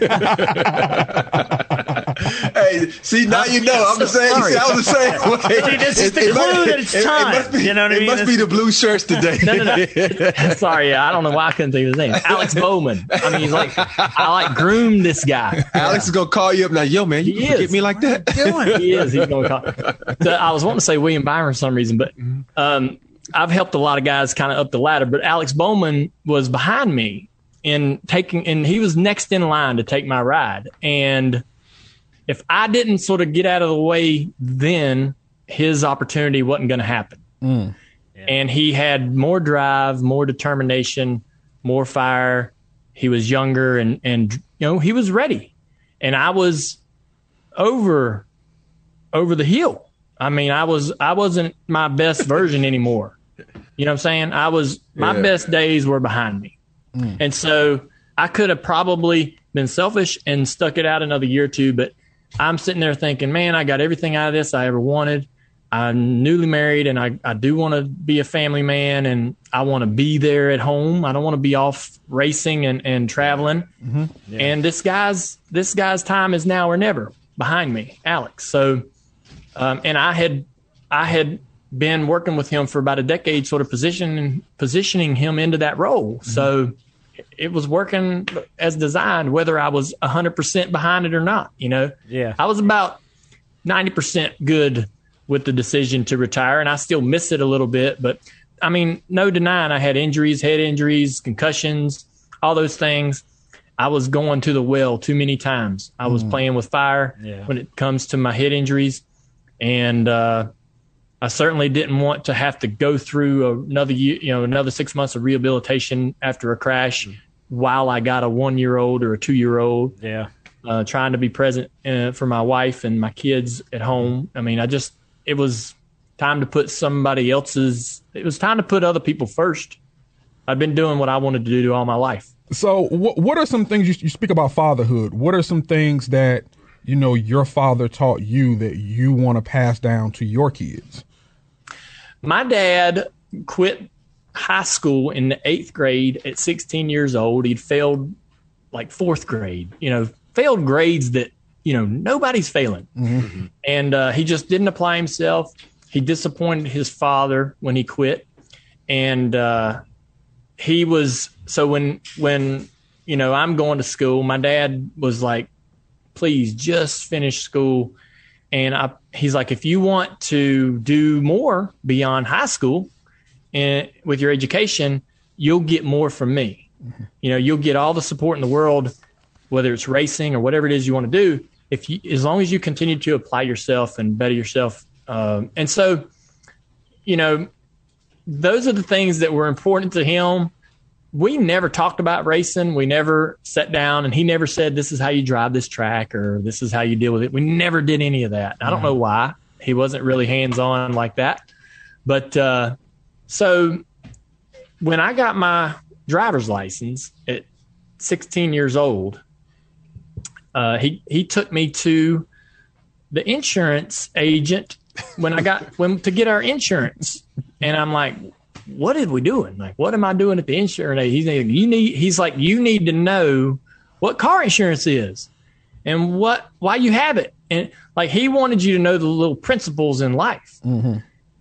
C: Hey, see, now you know. I'm the same. I was the same way.
D: See, this is the clue that it's time.
C: It must be the blue shirts today.
I: No. Sorry, I don't know why I couldn't think of his name. Alex Bowman. I mean, I groomed this guy.
C: Alex is going to call you up now. Yo, man, you get me like that?
I: He is. He's going to call. So I was wanting to say William Byron for some reason, but I've helped a lot of guys kind of up the ladder, but Alex Bowman was behind me and he was next in line to take my ride. And if I didn't sort of get out of the way then, his opportunity wasn't going to happen. Yeah. And he had more drive, more determination, more fire. He was younger and he was ready. And I was over the hill. I mean, I wasn't my best version anymore. You know what I'm saying? My best days were behind me. And so I could have probably been selfish and stuck it out another year or two, but I'm sitting there thinking, man, I got everything out of this I ever wanted. I'm newly married, and I do want to be a family man, and I want to be there at home. I don't want to be off racing and traveling. Mm-hmm. Yeah. And this guy's time is now or never behind me, Alex. So, and I had been working with him for about a decade, sort of positioning him into that role. Mm-hmm. So it was working as designed, whether I was 100% behind it or not.
D: Yeah.
I: I was about 90% good with the decision to retire, and I still miss it a little bit. But I mean, no denying I had injuries, head injuries, concussions, all those things. I was going to the well too many times. I was playing with fire when it comes to my head injuries. And I certainly didn't want to have to go through another year, another 6 months of rehabilitation after a crash while I got a 1-year-old or a 2-year-old.
D: Yeah.
I: Trying to be present for my wife and my kids at home. I mean, it was time to put it was time to put other people first. I've been doing what I wanted to do all my life.
F: So what are some things you speak about fatherhood? What are some things that, your father taught you that you want to pass down to your kids?
I: My dad quit high school in the 8th grade at 16 years old. He'd failed like 4th grade, failed grades that, nobody's failing. Mm-hmm. And he just didn't apply himself. He disappointed his father when he quit. And he was, so when I'm going to school, my dad was like, please just finish school. And he's like, if you want to do more beyond high school and with your education, you'll get more from me. Mm-hmm. You'll get all the support in the world, whether it's racing or whatever it is you want to do, as long as you continue to apply yourself and better yourself. And so, those are the things that were important to him. We never talked about racing. We never sat down and he never said, this is how you drive this track or this is how you deal with it. We never did any of that. I don't know why. He wasn't really hands-on like that. But so when I got my driver's license at 16 years old, he took me to the insurance agent to get our insurance. And I'm like, what are we doing? Like, what am I doing at the insurance? He's like, you need to know what car insurance is and why you have it. And like, he wanted you to know the little principles in life. Mm-hmm.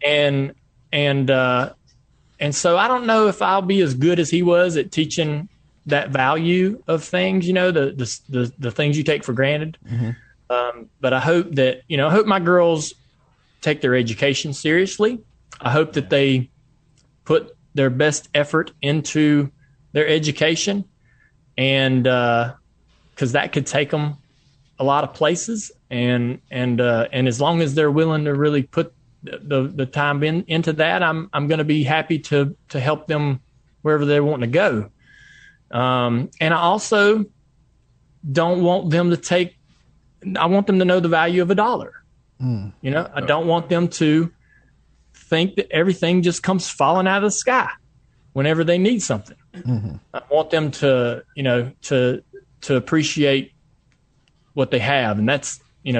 I: And so I don't know if I'll be as good as he was at teaching that value of things, the things you take for granted. Mm-hmm. But I hope that, I hope my girls take their education seriously. I hope that they put their best effort into their education, and because that could take them a lot of places, and as long as they're willing to really put the time into that, I'm going to be happy to help them wherever they want to go. And I also don't want them I want them to know the value of $1. I don't want them to think that everything just comes falling out of the sky whenever they need something. Mm-hmm. I want them to, to appreciate what they have. And that's,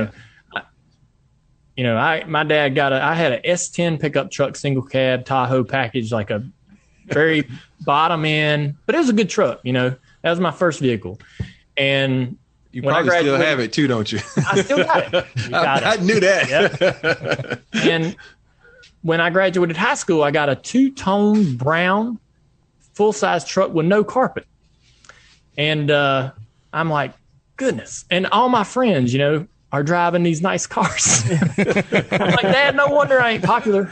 I: my dad I had a S10 pickup truck, single cab Tahoe package, like a very bottom end, but it was a good truck. That was my first vehicle. And
C: you probably still have it too, don't you?
I: I still got it.
C: I knew that.
I: Yep. And when I graduated high school, I got a 2-tone brown full-size truck with no carpet. And I'm like, goodness. And all my friends, are driving these nice cars. I'm like, Dad, no wonder I ain't popular.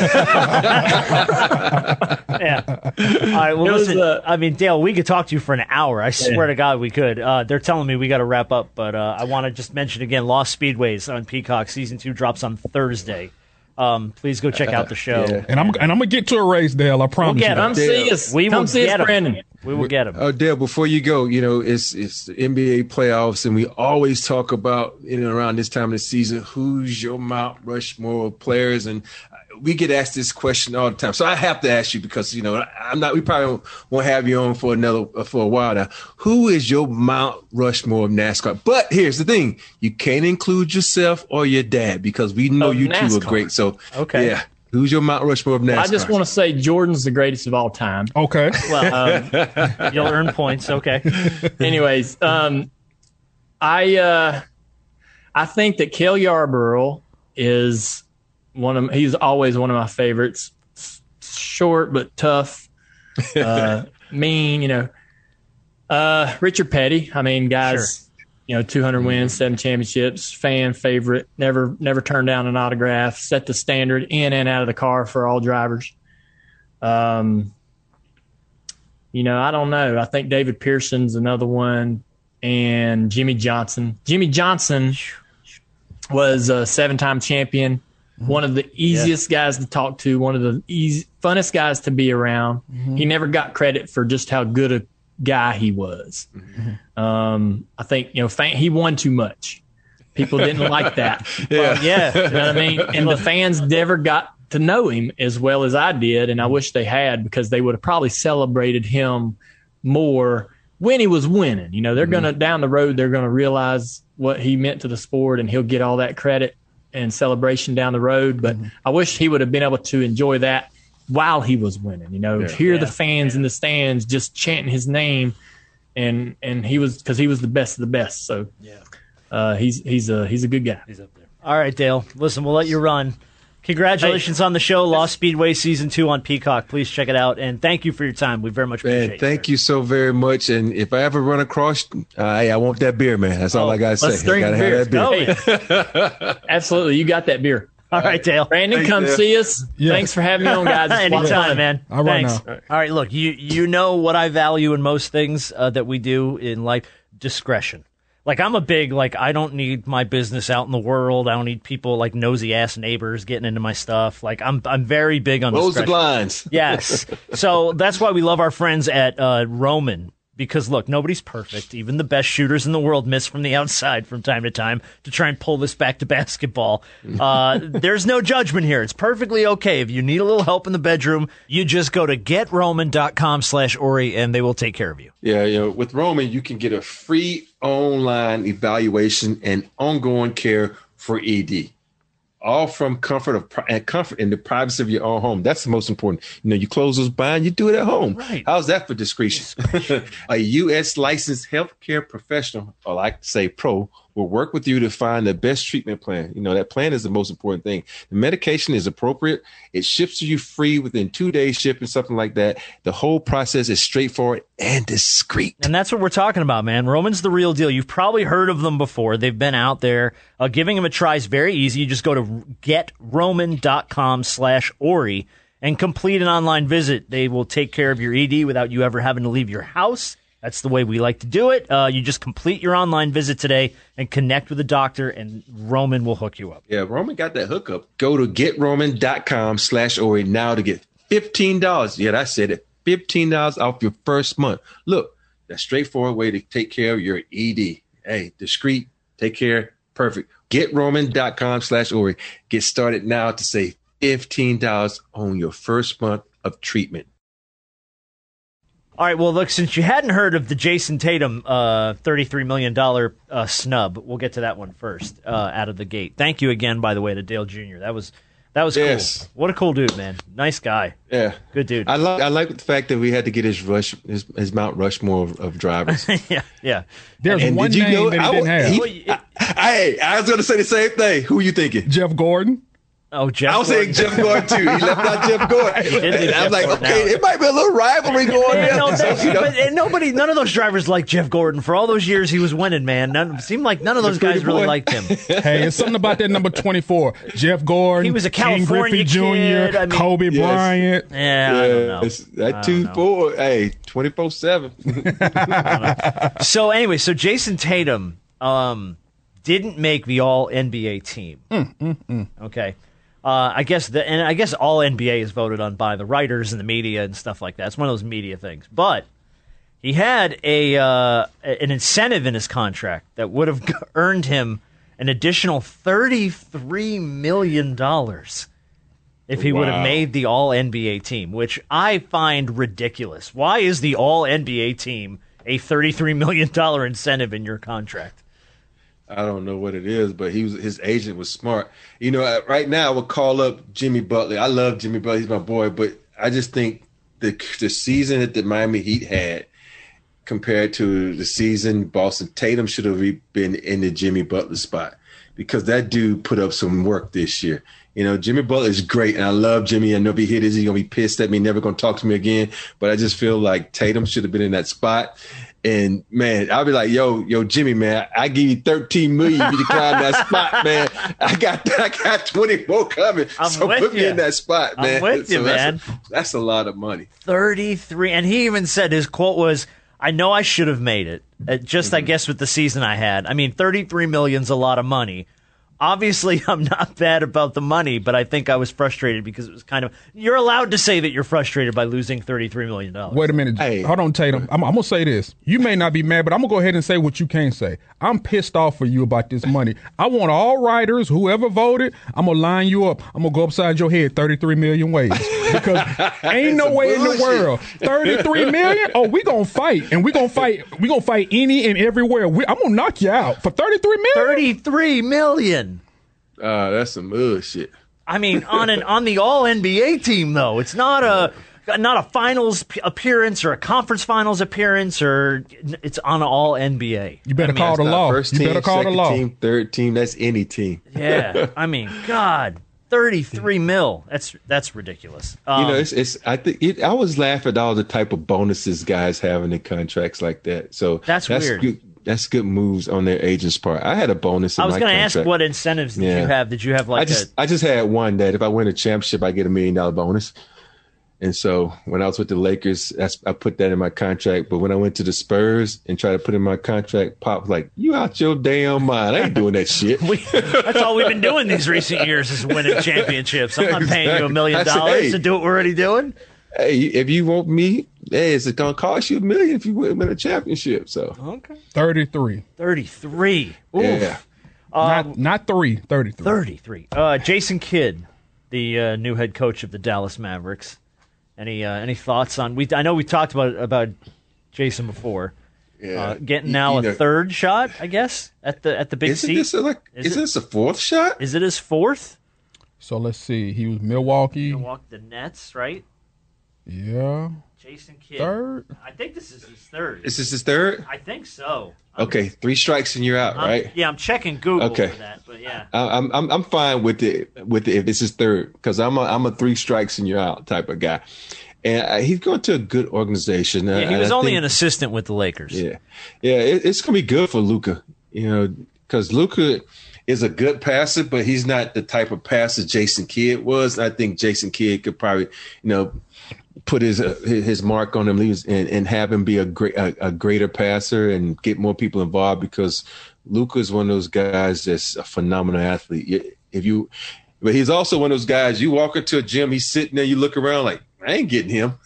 D: Yeah. All right. Well, listen, Dale, we could talk to you for an hour. I swear to God we could. They're telling me we got to wrap up, but I want to just mention again, Lost Speedways on Peacock Season 2 drops on Thursday. Please go check out the show.
F: Yeah. And I'm gonna get to a race, Dale. I promise you.
I: Come see us. Come see us, Brandon.
D: We will get him.
C: Oh, Dale, before you go, it's the NBA playoffs, and we always talk about around this time of the season, who's your Mount Rushmore of players, and we get asked this question all the time. So I have to ask you because we probably won't have you on for a while now. Who is your Mount Rushmore of NASCAR? But here's the thing: you can't include yourself or your dad because we know you NASCAR. Two are great. So
I: okay,
C: yeah. Who's your Mount Rushmore of NASCAR?
I: I just want to say Jordan's the greatest of all time.
F: Okay.
D: Well, you'll earn points. Okay.
I: Anyways, I think that Cale Yarborough is he's always one of my favorites. Short but tough, mean, Richard Petty. I mean, guys, 200 wins, 7 championships, fan favorite, never turned down an autograph, set the standard in and out of the car for all drivers. I don't know. I think David Pearson's another one, and Jimmy Johnson. Jimmy Johnson was a 7-time champion, one of the easiest guys to talk to, one of the funnest guys to be around. Mm-hmm. He never got credit for just how good a guy he was. Mm-hmm. I think, he won too much. People didn't like that.
C: Yeah.
I: You know what I mean? And the fans never got to know him as well as I did, and I wish they had, because they would have probably celebrated him more when he was winning. They're going to, down the road, they're going to realize what he meant to the sport, and he'll get all that credit and celebration down the road. But I wish he would have been able to enjoy that while he was winning. Hear the fans in the stands just chanting his name, and he was, because he was the best of the best. So he's a good guy.
D: He's up there. All right, Dale. Listen, we'll let you run. Congratulations on the show, Lost Speedway Season 2 on Peacock. Please check it out, and thank you for your time. We very much appreciate it.
C: Thank you so very much, and if I ever run across, I want that beer, man. That's all I got to say.
I: Let's drink beer. Absolutely. You got that beer.
D: All right, Dale.
I: Brandon, come see us. Yeah. Thanks for having me on, guys.
D: Anytime, man.
F: Thanks.
D: All right, look, you know what I value in most things that we do in life? Discretion. Like, I'm a big, I don't need my business out in the world. I don't need people, nosy ass neighbors getting into my stuff. I'm very big on
C: close the blinds.
D: Yes. So that's why we love our friends at Roman. Because, look, nobody's perfect. Even the best shooters in the world miss from the outside from time to time to try and pull this back to basketball. There's no judgment here. It's perfectly okay. If you need a little help in the bedroom, you just go to GetRoman.com/Ori, and they will take care of you.
C: Yeah, with Roman, you can get a free online evaluation and ongoing care for ED. All from comfort in the privacy of your own home. That's the most important. You close those blinds, you do it at home.
D: Right.
C: How's that for discretion? A U.S. licensed healthcare professional, or like to say pro, will work with you to find the best treatment plan. That plan is the most important thing. The medication is appropriate. It ships to you free within 2 days shipping, something like that. The whole process is straightforward and discreet.
D: And that's what we're talking about, man. Roman's the real deal. You've probably heard of them before. They've been out there. Giving them a try is very easy. You just go to GetRoman.com/Ori and complete an online visit. They will take care of your ED without you ever having to leave your house. That's the way we like to do it. You just complete your online visit today and connect with a doctor, and Roman will hook you up.
C: Yeah, Roman got that hookup. Go to GetRoman.com/Ori now to get $15. Yeah, I said it. $15 off your first month. Look, that's a straightforward way to take care of your ED. Hey, discreet, take care, perfect. GetRoman.com/Ori. Get started now to save $15 on your first month of treatment.
D: All right, well, look, since you hadn't heard of the Jason Tatum $33 million snub, we'll get to that one first out of the gate. Thank you again, by the way, to Dale Jr. That was
C: yes.
D: Cool. What a cool dude, man. Nice guy.
C: Yeah.
D: Good dude.
C: I like the fact that we had to get his Mount Rushmore of drivers.
D: Yeah.
F: There's one name that he didn't have.
C: I was going to say the same thing. Who are you thinking?
F: Jeff Gordon.
D: Oh, Jeff.
C: I was saying Jeff Gordon too. He left out Jeff Gordon. I was like, okay, it might be a little rivalry going there.
D: None of those drivers liked Jeff Gordon. For all those years he was winning, man. Seemed like none of those guys really liked him.
F: Hey, it's something about that number 24. Jeff Gordon.
D: He was a California
F: kid, Jr., Kobe Bryant.
D: Yeah, I don't know.
C: That 2-4, hey, 24/7.
D: So anyway, Jason Tatum didn't make the All-NBA team. Okay. I guess all NBA is voted on by the writers and the media and stuff like that. It's one of those media things. But he had an incentive in his contract that would have earned him an additional $33 million if he would have made the All-NBA team, which I find ridiculous. Why is the All-NBA team a $33 million incentive in your contract?
C: I don't know what it is, but his agent was smart. Right now I would call up Jimmy Butler. I love Jimmy Butler. He's my boy, but I just think the season that the Miami Heat had compared to the season Boston, Tatum should have been in the Jimmy Butler spot because that dude put up some work this year. Jimmy Butler is great, and I love Jimmy. I know if he hit this, he's going to be pissed at me, never going to talk to me again. But I just feel like Tatum should have been in that spot. And, man, I'll be like, yo, Jimmy, man, I give you $13 million if you decline that spot, man. I got 20 more coming. So put me in that spot, man.
D: I'm with you, man.
C: That's a lot of money.
D: 33. And he even said his quote was, I know I should have made it. I guess, with the season I had. I mean, $33 million's a lot of money. Obviously, I'm not bad about the money, but I think I was frustrated because it was kind of – you're allowed to say that you're frustrated by losing $33 million.
F: Wait a minute. Hey. Hold on, Tatum. I'm going to say this. You may not be mad, but I'm going to go ahead and say what you can't say. I'm pissed off for you about this money. I want all writers, whoever voted, I'm going to line you up. I'm going to go upside your head 33 million ways because ain't no way bullshit in the world. 33 million? Oh, we going to fight, and we going to fight any and everywhere. I'm going to knock you out for 33 million?
D: 33 million.
C: That's some bullshit.
D: I mean, on the All NBA team though, it's not a finals appearance or a conference finals appearance, or it's on All NBA.
F: You better call the law.
C: First team,
F: you better call the law.
C: Team, third team. That's any team.
D: Yeah, I mean, God, 33 mil. That's ridiculous.
C: I always laugh at all the type of bonuses guys have in their contracts like that. So
D: that's weird.
C: Good. That's good moves on their agent's part. I had a bonus in my contract.
D: I was going to ask what incentives did you have? Did you have
C: I just had one that if I win a championship, I get $1 million bonus. And so when I was with the Lakers, I put that in my contract. But when I went to the Spurs and tried to put in my contract, Pop was like, you out your damn mind. I ain't doing that shit.
D: That's all we've been doing these recent years is winning championships. I'm not paying you $1 million to do what we're already doing.
C: Hey, if you want me, it's going to cost you $1 million if you win a championship. So
D: okay,
F: 33.
D: Oof.
C: Yeah,
F: not 3. 33.
D: 33. Jason Kidd, the new head coach of the Dallas Mavericks. Any thoughts on? I know we talked about Jason before.
C: Yeah,
D: getting now a third shot, I guess, at the big seat.
C: Is this a fourth shot?
D: Is it his fourth?
F: So let's see. He was Milwaukee,
D: the Nets, right?
F: Yeah.
D: Jason Kidd.
F: Third?
D: I think this is his third.
C: Is this his third?
D: I think so.
C: Okay, 3 strikes and you're out, right?
D: Yeah, I'm checking Google for that, but yeah.
C: I'm fine with it if this is third because I'm a 3 strikes and you're out type of guy. And he's going to a good organization.
D: Yeah, he was only an assistant with the Lakers.
C: Yeah. It's going to be good for Luka, because Luka is a good passer, but he's not the type of passer Jason Kidd was. I think Jason Kidd could probably, put his mark on him and have him be a greater passer and get more people involved because Luka is one of those guys that's a phenomenal athlete. But he's also one of those guys, you walk into a gym, he's sitting there, you look around like, I ain't getting him.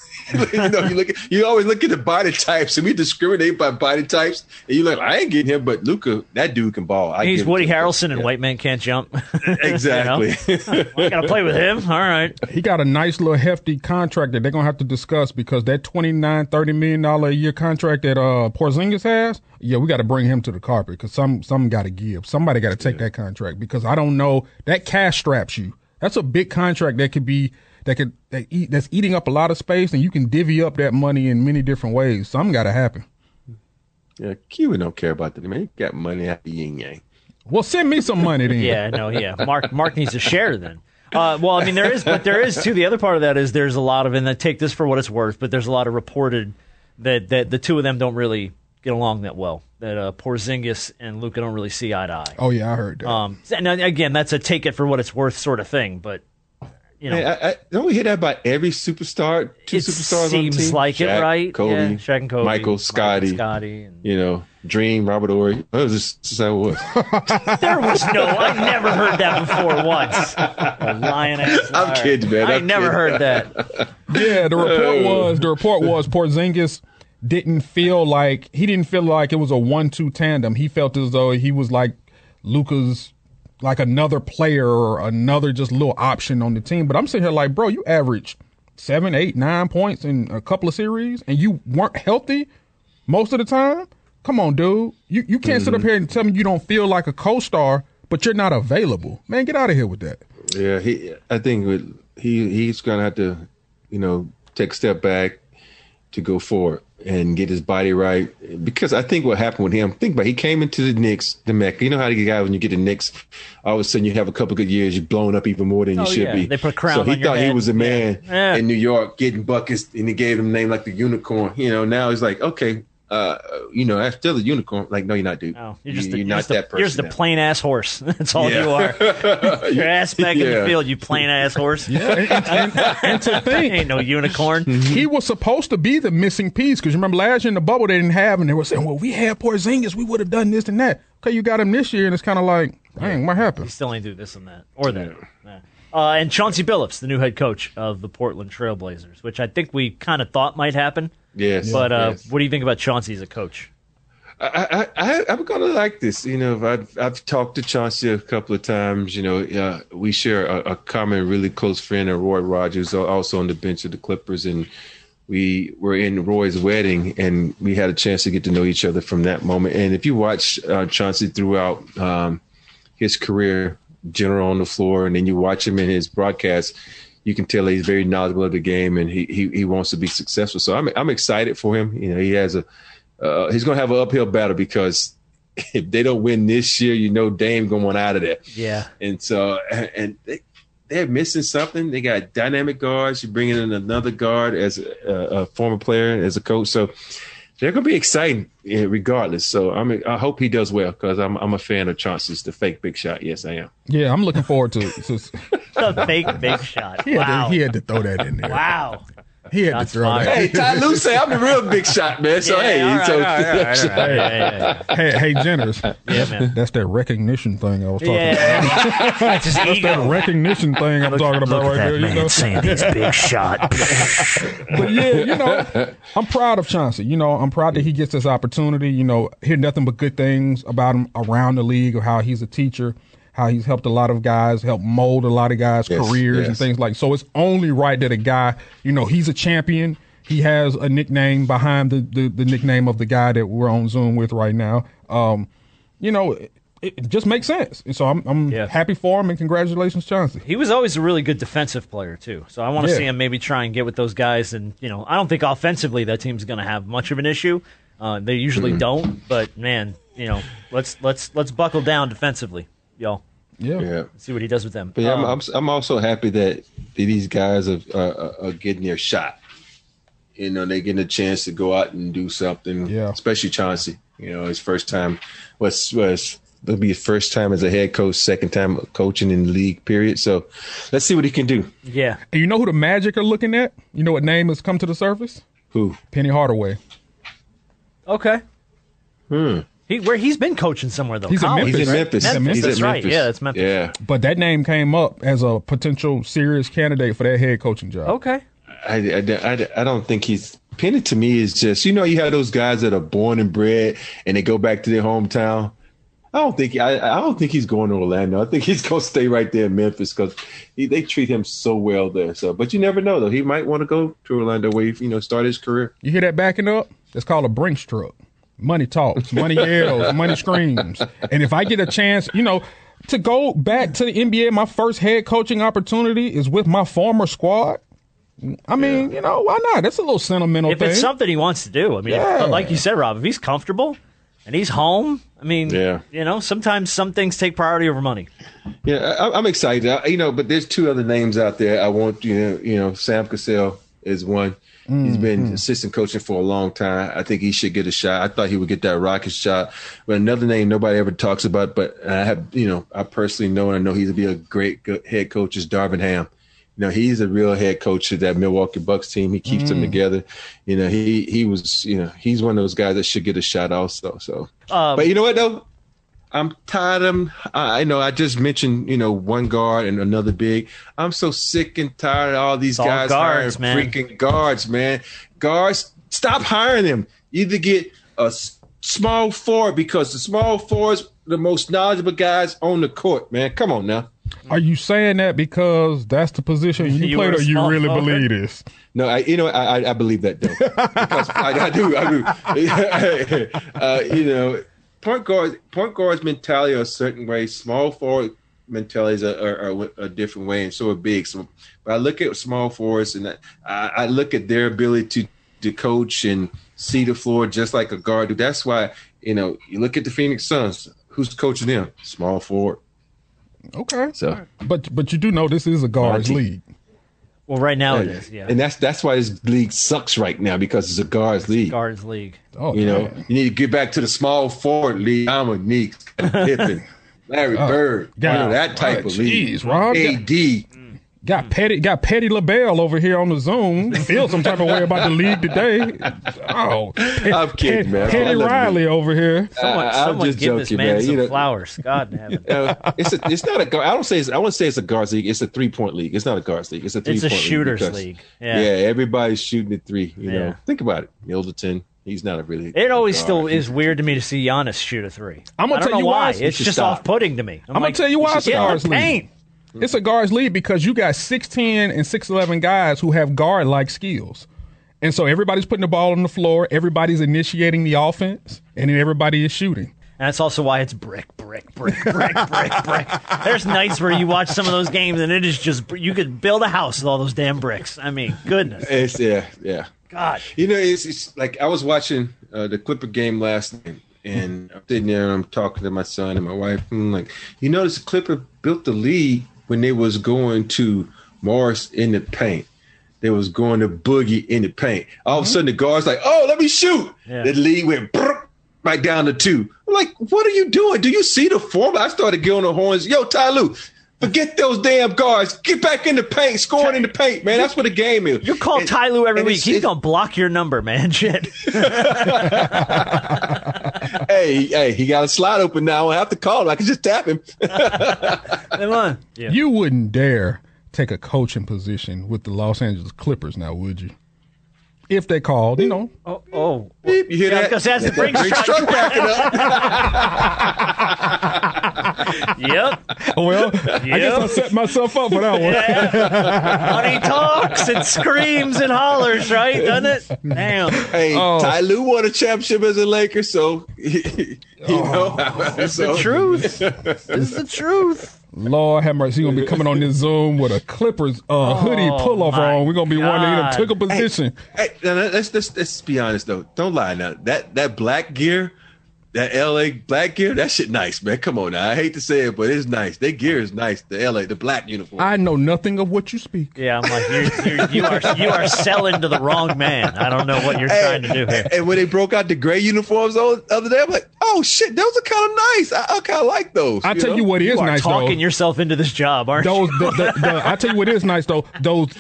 C: You always look at the body types, and we discriminate by body types. And you're like, I ain't getting him, but Luka, that dude can ball.
D: He's Woody Harrelson and White Man Can't Jump.
C: Exactly.
D: I got to play with him. All right.
F: He got a nice little hefty contract that they're going to have to discuss because that $29-30 million a year contract that Porzingis has, we got to bring him to the carpet because some got to give. Somebody got to take that contract because I don't know. That cash straps you. That's a big contract that could be that's eating up a lot of space, and you can divvy up that money in many different ways. Something got to happen.
C: Yeah, Cuban don't care about that. Man, he got money out the yin yang.
F: Well, send me some money then.
D: Yeah. Mark needs to share then. Well, I mean, there is too. The other part of that is there's a lot of, and take this for what it's worth, but there's a lot of reported that the two of them don't really get along that well. That Porzingis and Luka don't really see eye to eye.
F: Oh yeah, I heard that.
D: And again, that's a take it for what it's worth sort of thing, but.
C: Don't we hear that about every superstar? Two superstars on the team?
D: Seems like
C: Shaq,
D: it, right?
C: Kobe,
D: yeah, Shaq and Kobe,
C: Michael, Scotty,
D: and...
C: Dream, Robert Horry. What was this? How it was?
D: There was I've never heard that before once. A lion-ass liar.
C: I'm kidding, man.
D: I never heard that.
F: Yeah, the report was Porzingis didn't feel like it was a 1-2 tandem. He felt as though he was like Luka's, like another player or another just little option on the team. But I'm sitting here like, bro, you averaged 7, 8, 9 points in a couple of series and you weren't healthy most of the time. Come on, dude. You can't sit up here and tell me you don't feel like a co-star, but you're not available. Man, get out of here with that.
C: Yeah, I think he's going to have to, take a step back to go forward. and get his body right. Because I think what happened with him, think about it, he came into the Knicks, the Mecca. You know how the guy, when you get the Knicks, all of a sudden you have a couple good years, you're blowing up even more than you should be.
D: They put a crown
C: so he
D: on your
C: thought
D: head.
C: he was a man in New York getting buckets, and he gave him a name like the Unicorn. Now he's like, okay, I'm still a unicorn. Like, no, you're not, dude.
D: No,
C: you're not that person.
D: You're just a plain ass horse. That's all you are. Your ass back in the field, you plain ass horse.
F: Yeah, and to think,
D: ain't no unicorn.
F: He was supposed to be the missing piece because remember last year in the bubble they didn't have, and they were saying, "Well, we had Porzingis, we would have done this and that." Okay, you got him this year, and it's kind of like, dang, what happened?
D: He still ain't do this and that or that. Yeah. And Chauncey Billups, the new head coach of the Portland Trailblazers, which I think we kind of thought might happen.
C: Yes.
D: But
C: yes.
D: What do you think about Chauncey as a coach?
C: I'm gonna like this. I've talked to Chauncey a couple of times. We share a common, really close friend, Roy Rogers, also on the bench of the Clippers, and we were in Roy's wedding, and we had a chance to get to know each other from that moment. And if you watch Chauncey throughout his career, general on the floor, and then you watch him in his broadcast, you can tell he's very knowledgeable of the game, and he wants to be successful. So I'm excited for him. He has he's going to have an uphill battle because if they don't win this year, Dame going out of there.
D: Yeah.
C: And so, they're missing something. They got dynamic guards. You're bringing in another guard as a former player, as a coach. So they're going to be exciting regardless. So I hope he does well because I'm a fan of Chauncey's, the fake big shot. Yes, I am.
F: Yeah, I'm looking forward to it.
D: The fake big shot.
F: He had to throw that in there.
D: Wow.
F: He had to throw that.
C: Hey, Ty Lue say I'm the real big shot, man. So
F: Hey, Jenners.
D: Yeah, man.
F: That's that recognition thing I was talking about.
D: That's his
F: That's
D: ego.
F: that recognition thing I'm talking about right there.
D: Man saying he's big shot.
F: But yeah, I'm proud of Chauncey. I'm proud that he gets this opportunity. Hear nothing but good things about him around the league, or how he's a teacher, how he's helped a lot of guys, helped mold a lot of guys' careers and things like. So it's only right that a guy, he's a champion. He has a nickname behind the nickname of the guy that we're on Zoom with right now. It just makes sense. And so I'm happy for him, and congratulations, Chauncey.
D: He was always a really good defensive player, too. So I want to see him maybe try and get with those guys. And, I don't think offensively that team's going to have much of an issue. They usually don't. But, man, let's buckle down defensively, y'all.
F: Yeah.
D: Let's see what he does with them.
C: But I'm also happy that these guys are getting their shot. They're getting a chance to go out and do something. Yeah. Especially Chauncey. His first time it'll be his first time as a head coach, second time coaching in the league, period. So let's see what he can do.
D: Yeah.
F: And you know who the Magic are looking at? You know what name has come to the surface?
C: Who?
F: Penny Hardaway.
D: Okay. He's been coaching somewhere, though.
F: He's in Memphis.
C: He's in Memphis.
D: That's right. Yeah, that's Memphis.
C: Yeah.
F: But that name came up as a potential serious candidate for that head coaching job.
D: Okay.
C: I don't think he's – Penny to me is just – you have those guys that are born and bred and they go back to their hometown. I don't think he's going to Orlando. I think he's going to stay right there in Memphis because they treat him so well there. So, but you never know, though. He might want to go to Orlando where he start his career.
F: You hear that backing up? It's called a Brinks truck. Money talks, money yells, money screams. And if I get a chance, to go back to the NBA, my first head coaching opportunity is with my former squad. I mean, why not? That's a little sentimental thing.
D: If it's something he wants to do. I mean, like you said, Rob, if he's comfortable and he's home, I mean, sometimes some things take priority over money.
C: Yeah, I'm excited. But there's two other names out there. I want, Sam Cassell is one. He's been assistant coaching for a long time. I think he should get a shot. I thought he would get that Rockets shot. But another name nobody ever talks about, but I personally know, and I know he'd be a great head coach, is Darvin Ham. He's a real head coach of that Milwaukee Bucks team. He keeps them together. He was, he's one of those guys that should get a shot also. So, but you know what though? I'm tired of them. I just mentioned, one guard and another big. I'm so sick and tired of all these guys hiring freaking guards, man. Guards, stop hiring them. Either get a small forward because the small forwards, the most knowledgeable guys on the court, man. Come on now.
F: Are you saying that because that's the position you played, or you really believe this?
C: No, I believe that though. Because I do. Point guards mentality are a certain way. Small forward mentalities are a different way, and so are big. So, but I look at small forwards, and I look at their ability to coach and see the floor just like a guard do. That's why, you look at the Phoenix Suns. Who's coaching them? Small forward.
F: Okay.
C: So,
F: but you do know this is a guards league.
D: Well, right now it is, yeah.
C: And that's why this league sucks right now, because it's a guards league.
D: Guards league.
F: Oh,
C: you need to get back to the small forward league. Dominique, Pippen, Larry Bird, that type of league.
F: Rob,
C: AD.
F: Got Petty LaBelle over here on the Zoom. Feel some type of way about the league today. Oh,
C: I'm kidding, man.
F: Petty Riley over here.
D: Someone
C: just
D: give
C: joking,
D: this man
C: man.
D: some flowers. God in heaven.
C: It's not a guard. I wouldn't say it's a guards league. It's a 3-point league. It's not a guards league. It's a 3-point league.
D: It's a shooters league. Yeah,
C: everybody's shooting at 3. You know, think about it. Middleton. He's not a really.
D: It always still is weird to me to see Giannis shoot a 3.
F: I'm gonna tell you why.
D: It's just off-putting to me.
F: I'm gonna tell you why it's a guards league.
D: Paint.
F: It's a guards league because you got 6'10" and 6'11" guys who have guard-like skills. And so everybody's putting the ball on the floor, everybody's initiating the offense, and then everybody is shooting.
D: And that's also why it's brick. There's nights where you watch some of those games and it is just, you could build a house with all those damn bricks. I mean, goodness.
C: It's, yeah.
D: God.
C: It's like I was watching the Clipper game last night, and I'm sitting there and I'm talking to my son and my wife. And I'm like, the Clipper built the league when they was going to Morris in the paint. They was going to Boogie in the paint. All of a sudden, the guard's like, oh, let me shoot. Yeah. The league went right down to 2. I'm like, what are you doing? Do you see the form? I started getting on the horns. Yo, Ty Lue, forget those damn guards. Get back in the paint, scoring in the paint, man. That's what the game is.
D: You call Ty Lue every week. He's going to block your number, man. Shit.
C: Hey, he got a slot open now. I have to call him. I can just tap him.
D: Come on. Yeah.
F: You wouldn't dare take a coaching position with the Los Angeles Clippers now, would you? If they called,
D: Oh.
C: Beep, you hear that?
D: Because that's the Brinks truck
C: backing up.
D: Yep.
F: Well, I guess I set myself up for that one.
D: Yeah. Money talks and screams and hollers, right? Doesn't it? Damn.
C: Hey, Ty Lue won a championship as a Laker, so
D: It's the truth. It's the truth.
F: Lord have mercy. He's going to be coming on this Zoom with a Clippers hoodie pullover on. We're going to be wondering if he took a position.
C: Hey, let's be honest, though. Don't lie now. That black gear, that LA black gear, that shit nice, man. Come on now. I hate to say it, but it's nice. That gear is nice. The black uniform.
F: I know nothing of what you speak.
D: Yeah, I'm like, you are selling to the wrong man. I don't know what you're trying to do here.
C: And when they broke out the gray uniforms the other day, I'm like, oh shit, those are kind of nice. I kind of like those.
F: I tell you what is nice though.
D: Talking yourself into this job, aren't you?
F: I tell you what is nice though. Those,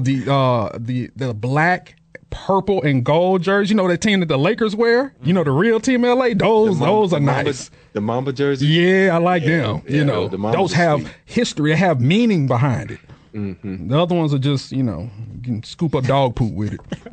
F: the black, purple, and gold jerseys. The team that the Lakers wear. The real team LA. Those are nice.
C: The Mamba jerseys.
F: Yeah, I like them. Those have history. They have meaning behind it. Mm-hmm. The other ones are just, you can scoop up dog poop with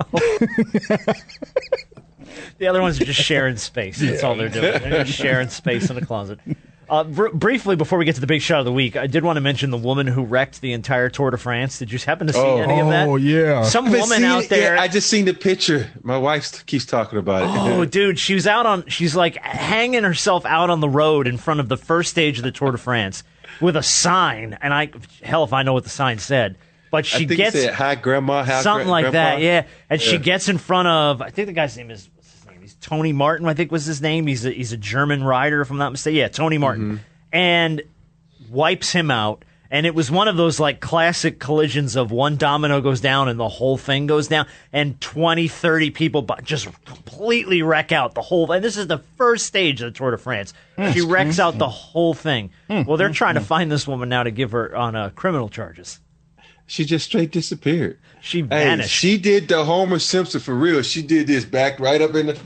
F: it.
D: The other ones are just sharing space. That's all they're doing. They're just sharing space in the closet. Briefly, before we get to the big shot of the week, I did want to mention the woman who wrecked the entire Tour de France. Did you happen to see any of that?
F: Oh, yeah.
D: Some woman out there.
C: Yeah, I just seen the picture. My wife keeps talking about it.
D: Oh, dude. She's like hanging herself out on the road in front of the first stage of the Tour de France with a sign. And hell if I know what the sign said. But she gets.
C: It said, hi, Grandma.
D: Something like that, yeah. And she gets in front of, I think the guy's name is. Tony Martin, I think was his name. He's a German rider, if I'm not mistaken. Yeah, Tony Martin. Mm-hmm. And wipes him out. And it was one of those like classic collisions of one domino goes down and the whole thing goes down. And 20, 30 people just completely wreck out the whole thing. This is the first stage of the Tour de France. She wrecks out the whole thing. Well, they're trying to find this woman now to give her on criminal charges.
C: She just straight disappeared.
D: She vanished.
C: Hey, she did the Homer Simpson for real. She did this, back right up in the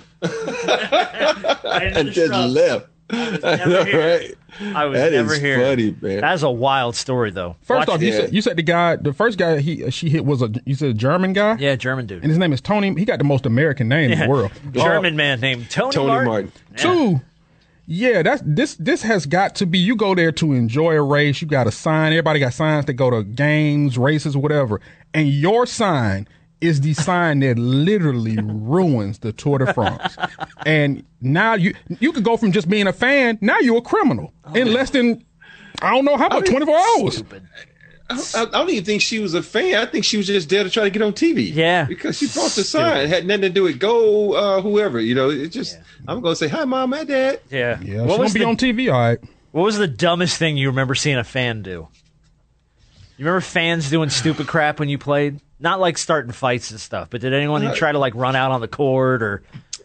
C: and just left.
D: I was never here.
C: Funny, man.
D: That's a wild story, though.
F: First off, you said the first guy she hit was a German guy?
D: Yeah, German dude.
F: And his name is Tony. He got the most American name in the world.
D: German man named Tony Martin.
F: Yeah. 2. Yeah, this has got to be. You go there to enjoy a race. You got a sign. Everybody got signs that go to games, races, whatever. And your sign is the sign that literally ruins the Tour de France. And now you could go from just being a fan. Now you're a criminal in less than, I don't know how about 24 hours.
D: Stupid.
C: I don't even think she was a fan. I think she was just there to try to get on TV.
D: Yeah.
C: Because she brought the sign. It had nothing to do with go whoever. It just, I'm going to say, hi, Mom, hi, Dad.
D: Yeah.
F: Yeah, she's going to be on TV, all right.
D: What was the dumbest thing you remember seeing a fan do? You remember fans doing stupid crap when you played? Not like starting fights and stuff, but did anyone try to like run out on the court or?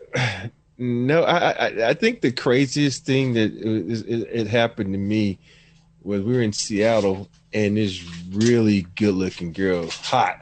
C: No, I think the craziest thing that it happened to me was we were in Seattle and this really good looking girl, hot.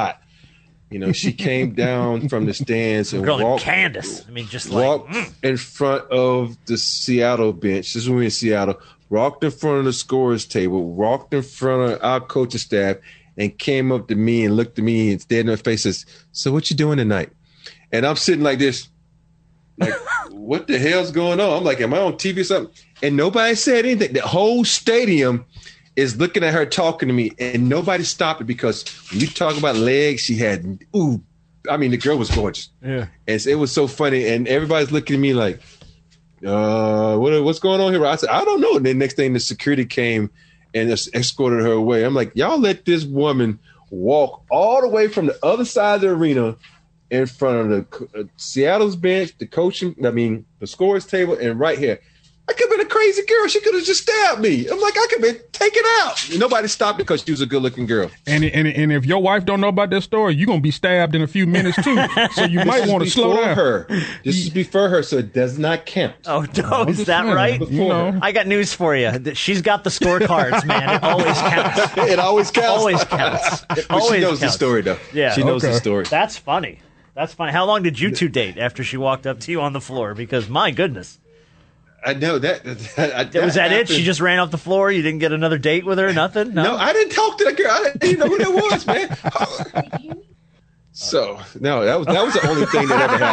C: She came down from the stands and
D: walked. Candace.
C: Walked in front of the Seattle bench. This is when we were in Seattle. Walked in front of the scorer's table. Walked in front of our coaching staff and came up to me and looked at me and stared in my face and says, "So what you doing tonight?" And I'm sitting like this, like, what the hell's going on? I'm like, am I on TV or something? And nobody said anything. The whole stadium is looking at her talking to me, and nobody stopped it because when you talk about legs, she had, the girl was gorgeous.
D: Yeah.
C: And it was so funny, and everybody's looking at me like, what's going on here? I said, I don't know. And then next thing, the security came and just escorted her away. I'm like, y'all let this woman walk all the way from the other side of the arena in front of the Seattle's bench, the scorer's table, and right here. I could have been a crazy girl. She could have just stabbed me. I'm like, I could have been taken out. And nobody stopped because she was a good-looking girl.
F: And if your wife don't know about that story, you're going to be stabbed in a few minutes, too. So you might want to slow down.
C: This is before her, so it does not count.
D: Oh, no, is that right? I got news for you. She's got the scorecards, man. It always counts.
C: It always counts?
D: Always counts.
C: But she knows the story, though.
D: Yeah.
C: She knows the story.
D: That's funny. How long did you two date after she walked up to you on the floor? Because, my goodness.
C: I know that.
D: Was that it? She just ran off the floor? You didn't get another date with her? Nothing?
C: No, I didn't talk to that girl. I didn't even know who that was, man. So, no, that was the only thing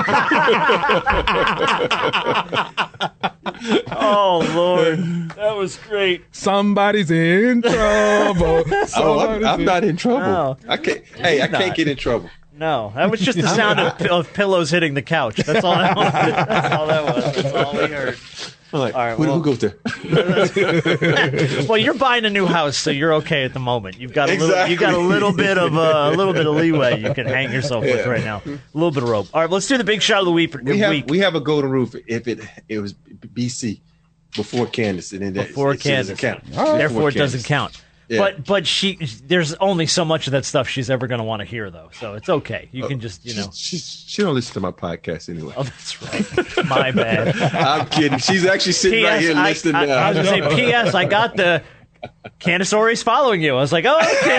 C: that ever happened.
D: Oh, Lord. That was great.
F: Somebody's in trouble.
C: I'm not in trouble.
D: No.
C: I can't get in trouble.
D: No, that was just the sound of pillows hitting the couch. That's all I wanted. That's all that was. That's all we heard.
C: I'm like, all right, who goes there?
D: Well, you're buying a new house, so you're okay at the moment. You've got a little bit of leeway you can hang yourself with right now. A little bit of rope. All right, let's do the big shot of the week.
C: We have a golden roof if it was BC before Candace, and then
D: before Candace doesn't count. Therefore, it doesn't count. Yeah. But there's only so much of that stuff she's ever going to want to hear, though. So it's okay. You can just,
C: She don't listen to my podcast anyway.
D: Oh, that's right. My bad.
C: I'm kidding. She's actually sitting right here listening now.
D: I was going to say, P.S. I got the Candace Ory's following you. I was like,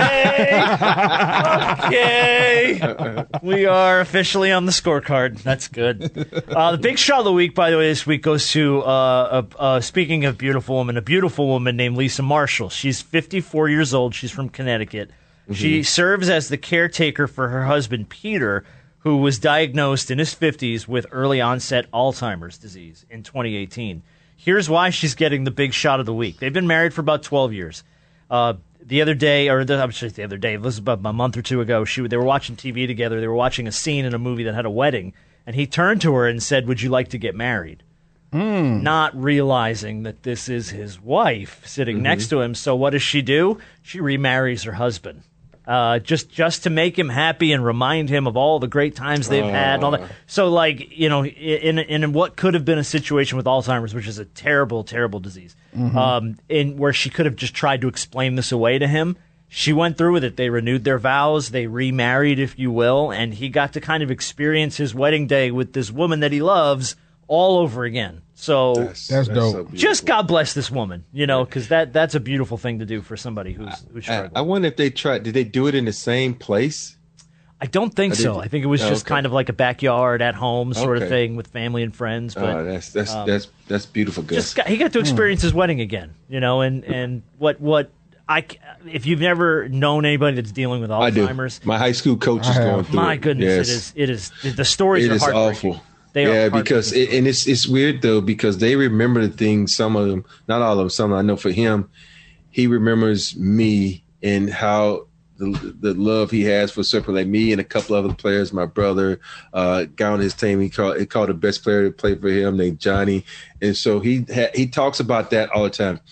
D: okay. We are officially on the scorecard. That's good. The big shot of the week, by the way, this week goes to, speaking of beautiful woman, a beautiful woman named Lisa Marshall. She's 54 years old. She's from Connecticut. Mm-hmm. She serves as the caretaker for her husband, Peter, who was diagnosed in his 50s with early onset Alzheimer's disease in 2018. Here's why she's getting the big shot of the week. They've been married for about 12 years. The other day, it was about a month or two ago, they were watching TV together. They were watching a scene in a movie that had a wedding, and he turned to her and said, "Would you like to get married?" Not realizing that this is his wife sitting next to him. So what does she do? She remarries her husband. Just to make him happy and remind him of all the great times they've had and all that. So, in what could have been a situation with Alzheimer's, which is a terrible, terrible disease, in where she could have just tried to explain this away to him, she went through with it. They renewed their vows, they remarried, if you will, and he got to kind of experience his wedding day with this woman that he loves all over again. So
F: that's dope.
C: So
D: just God bless this woman, because that's a beautiful thing to do for somebody who's struggling.
C: I wonder if did they do it in the same place?
D: I don't think so. I think it was just kind of like a backyard at home sort of thing with family and friends. But
C: that's beautiful. Good.
D: He got to experience his wedding again, and if you've never known anybody that's dealing with Alzheimer's,
C: I do. My high school coach is going through.
D: My goodness, it is. The stories are heartbreaking.
C: Awful. Because it's weird though, because they remember the things. Some of them, not all of them. Some I know for him, he remembers me and how the love he has for certain, like me and a couple other players. My brother, guy on his team, he called the best player to play for him named Johnny, and so he talks about that all the time.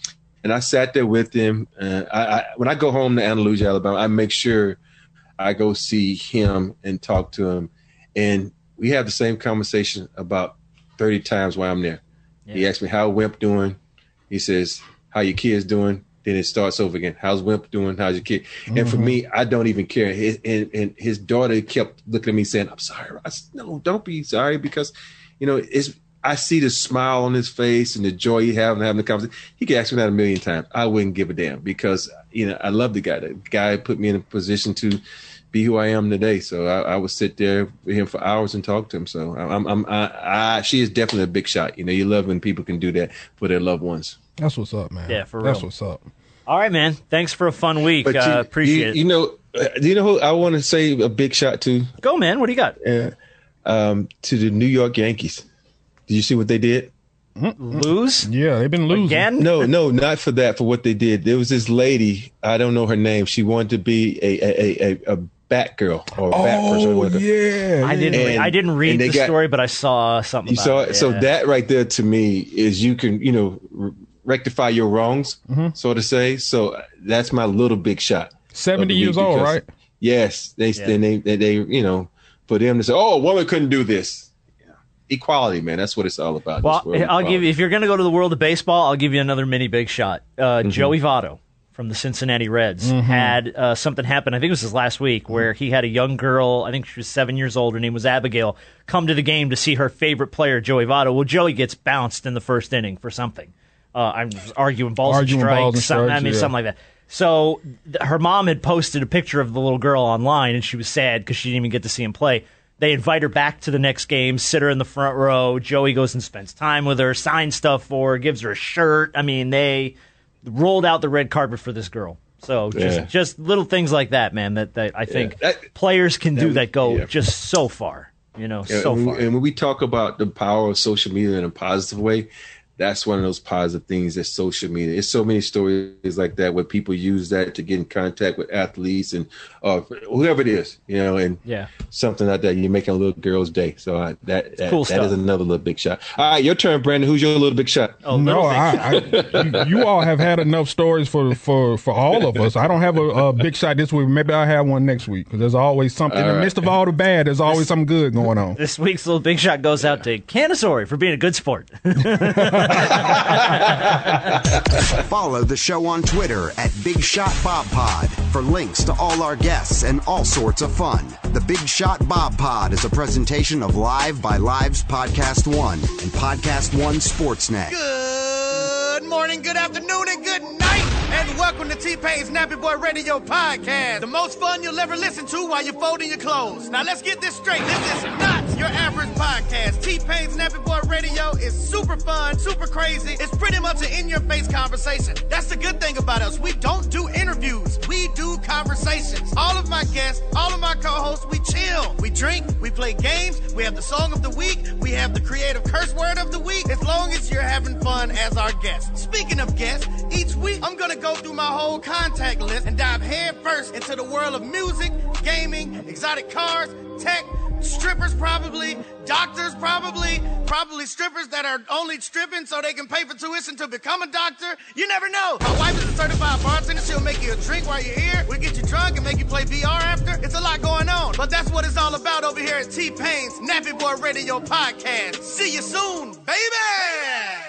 C: And I sat there with him. When I go home to Andalusia, Alabama, I make sure I go see him and talk to him. And we have the same conversation about 30 times while I'm there. Yeah. He asks me, how Wimp doing? He says, how your kids doing? Then it starts over again. How's Wimp doing? How's your kid? Mm-hmm. And for me, I don't even care. And his daughter kept looking at me saying, I'm sorry. I said, no, don't be sorry, because, I see the smile on his face and the joy he having the conversation. He could ask me that 1,000,000 times. I wouldn't give a damn, because, I love the guy. The guy put me in a position to be who I am today. So I would sit there with him for hours and talk to him. So she is definitely a big shot. You love when people can do that for their loved ones.
F: That's what's up, man.
D: Yeah, for real.
F: That's what's up.
D: All right, man. Thanks for a fun week. Appreciate it.
C: Do you know who I want to say a big shot to?
D: Go, man. What do you got?
C: To the New York Yankees. Did you see what they did?
D: Lose?
F: Yeah, they've been losing.
D: Again?
C: No, not for that. For what they did. There was this lady. I don't know her name. She wanted to be a bat girl or a bat person.
F: Oh, yeah.
D: I didn't read the story, but I saw something about it. Yeah.
C: So that right there to me is you can, rectify your wrongs, so to say. So that's my little big shot.
F: 70 years old, right?
C: Yes. They for them to say, oh, a woman couldn't do this. Equality, man. That's what it's all about.
D: Well, I'll give you, if you're going to go to the world of baseball, I'll give you another mini big shot. Joey Votto from the Cincinnati Reds had something happen. I think it was his last week, where he had a young girl, I think she was 7 years old, her name was Abigail, come to the game to see her favorite player, Joey Votto. Well, Joey gets bounced in the first inning for something. I'm arguing balls and strikes, something like that. So her mom had posted a picture of the little girl online, and she was sad because she didn't even get to see him play. They invite her back to the next game, sit her in the front row. Joey goes and spends time with her, signs stuff for her, gives her a shirt. I mean, they rolled out the red carpet for this girl. So just little things like that, man, that I think players can do that go just so far, so far.
C: And when we talk about the power of social media in a positive way, that's one of those positive things that social media. There's so many stories like that where people use that to get in contact with athletes and whoever it is, and something like that. You're making a little girl's day. So that is another little big shot. All right, your turn, Brandon. Who's your little big shot?
F: Oh, no, you all have had enough stories for all of us. I don't have a big shot this week. Maybe I'll have one next week, because there's always something in the midst of all the bad. There's always something good going on.
D: This week's little big shot goes out to Canasori for being a good sport.
B: Follow the show on Twitter at Big Shot Bob Pod for links to all our guests and all sorts of fun. The Big Shot Bob Pod is a presentation of Live by Live's Podcast One and Podcast One Sportsnet.
E: Good morning, good afternoon, and good night, and welcome to T-Pain's Nappy Boy Radio Podcast, the most fun you'll ever listen to while you're folding your clothes. Now let's get this straight. This is not your average podcast. T-Pain's Nappy Boy Radio is super fun, super crazy. It's pretty much an in-your-face conversation. That's the good thing about us. We don't do interviews. We do conversations. All of my guests, all of my co-hosts, we chill. We drink, we play games, we have the song of the week, we have the creative curse word of the week, as long as you're having fun as our guest. Speaking of guests, each week I'm going to go through my whole contact list and dive head first into the world of music, gaming, exotic cars, tech, strippers probably, doctors probably strippers that are only stripping so they can pay for tuition to become a doctor. You never know. My wife is a certified bartender. She'll make you a drink while you're here. We'll get you drunk and make you play VR after. It's a lot going on. But that's what it's all about over here at T-Pain's Nappy Boy Radio Podcast. See you soon, baby!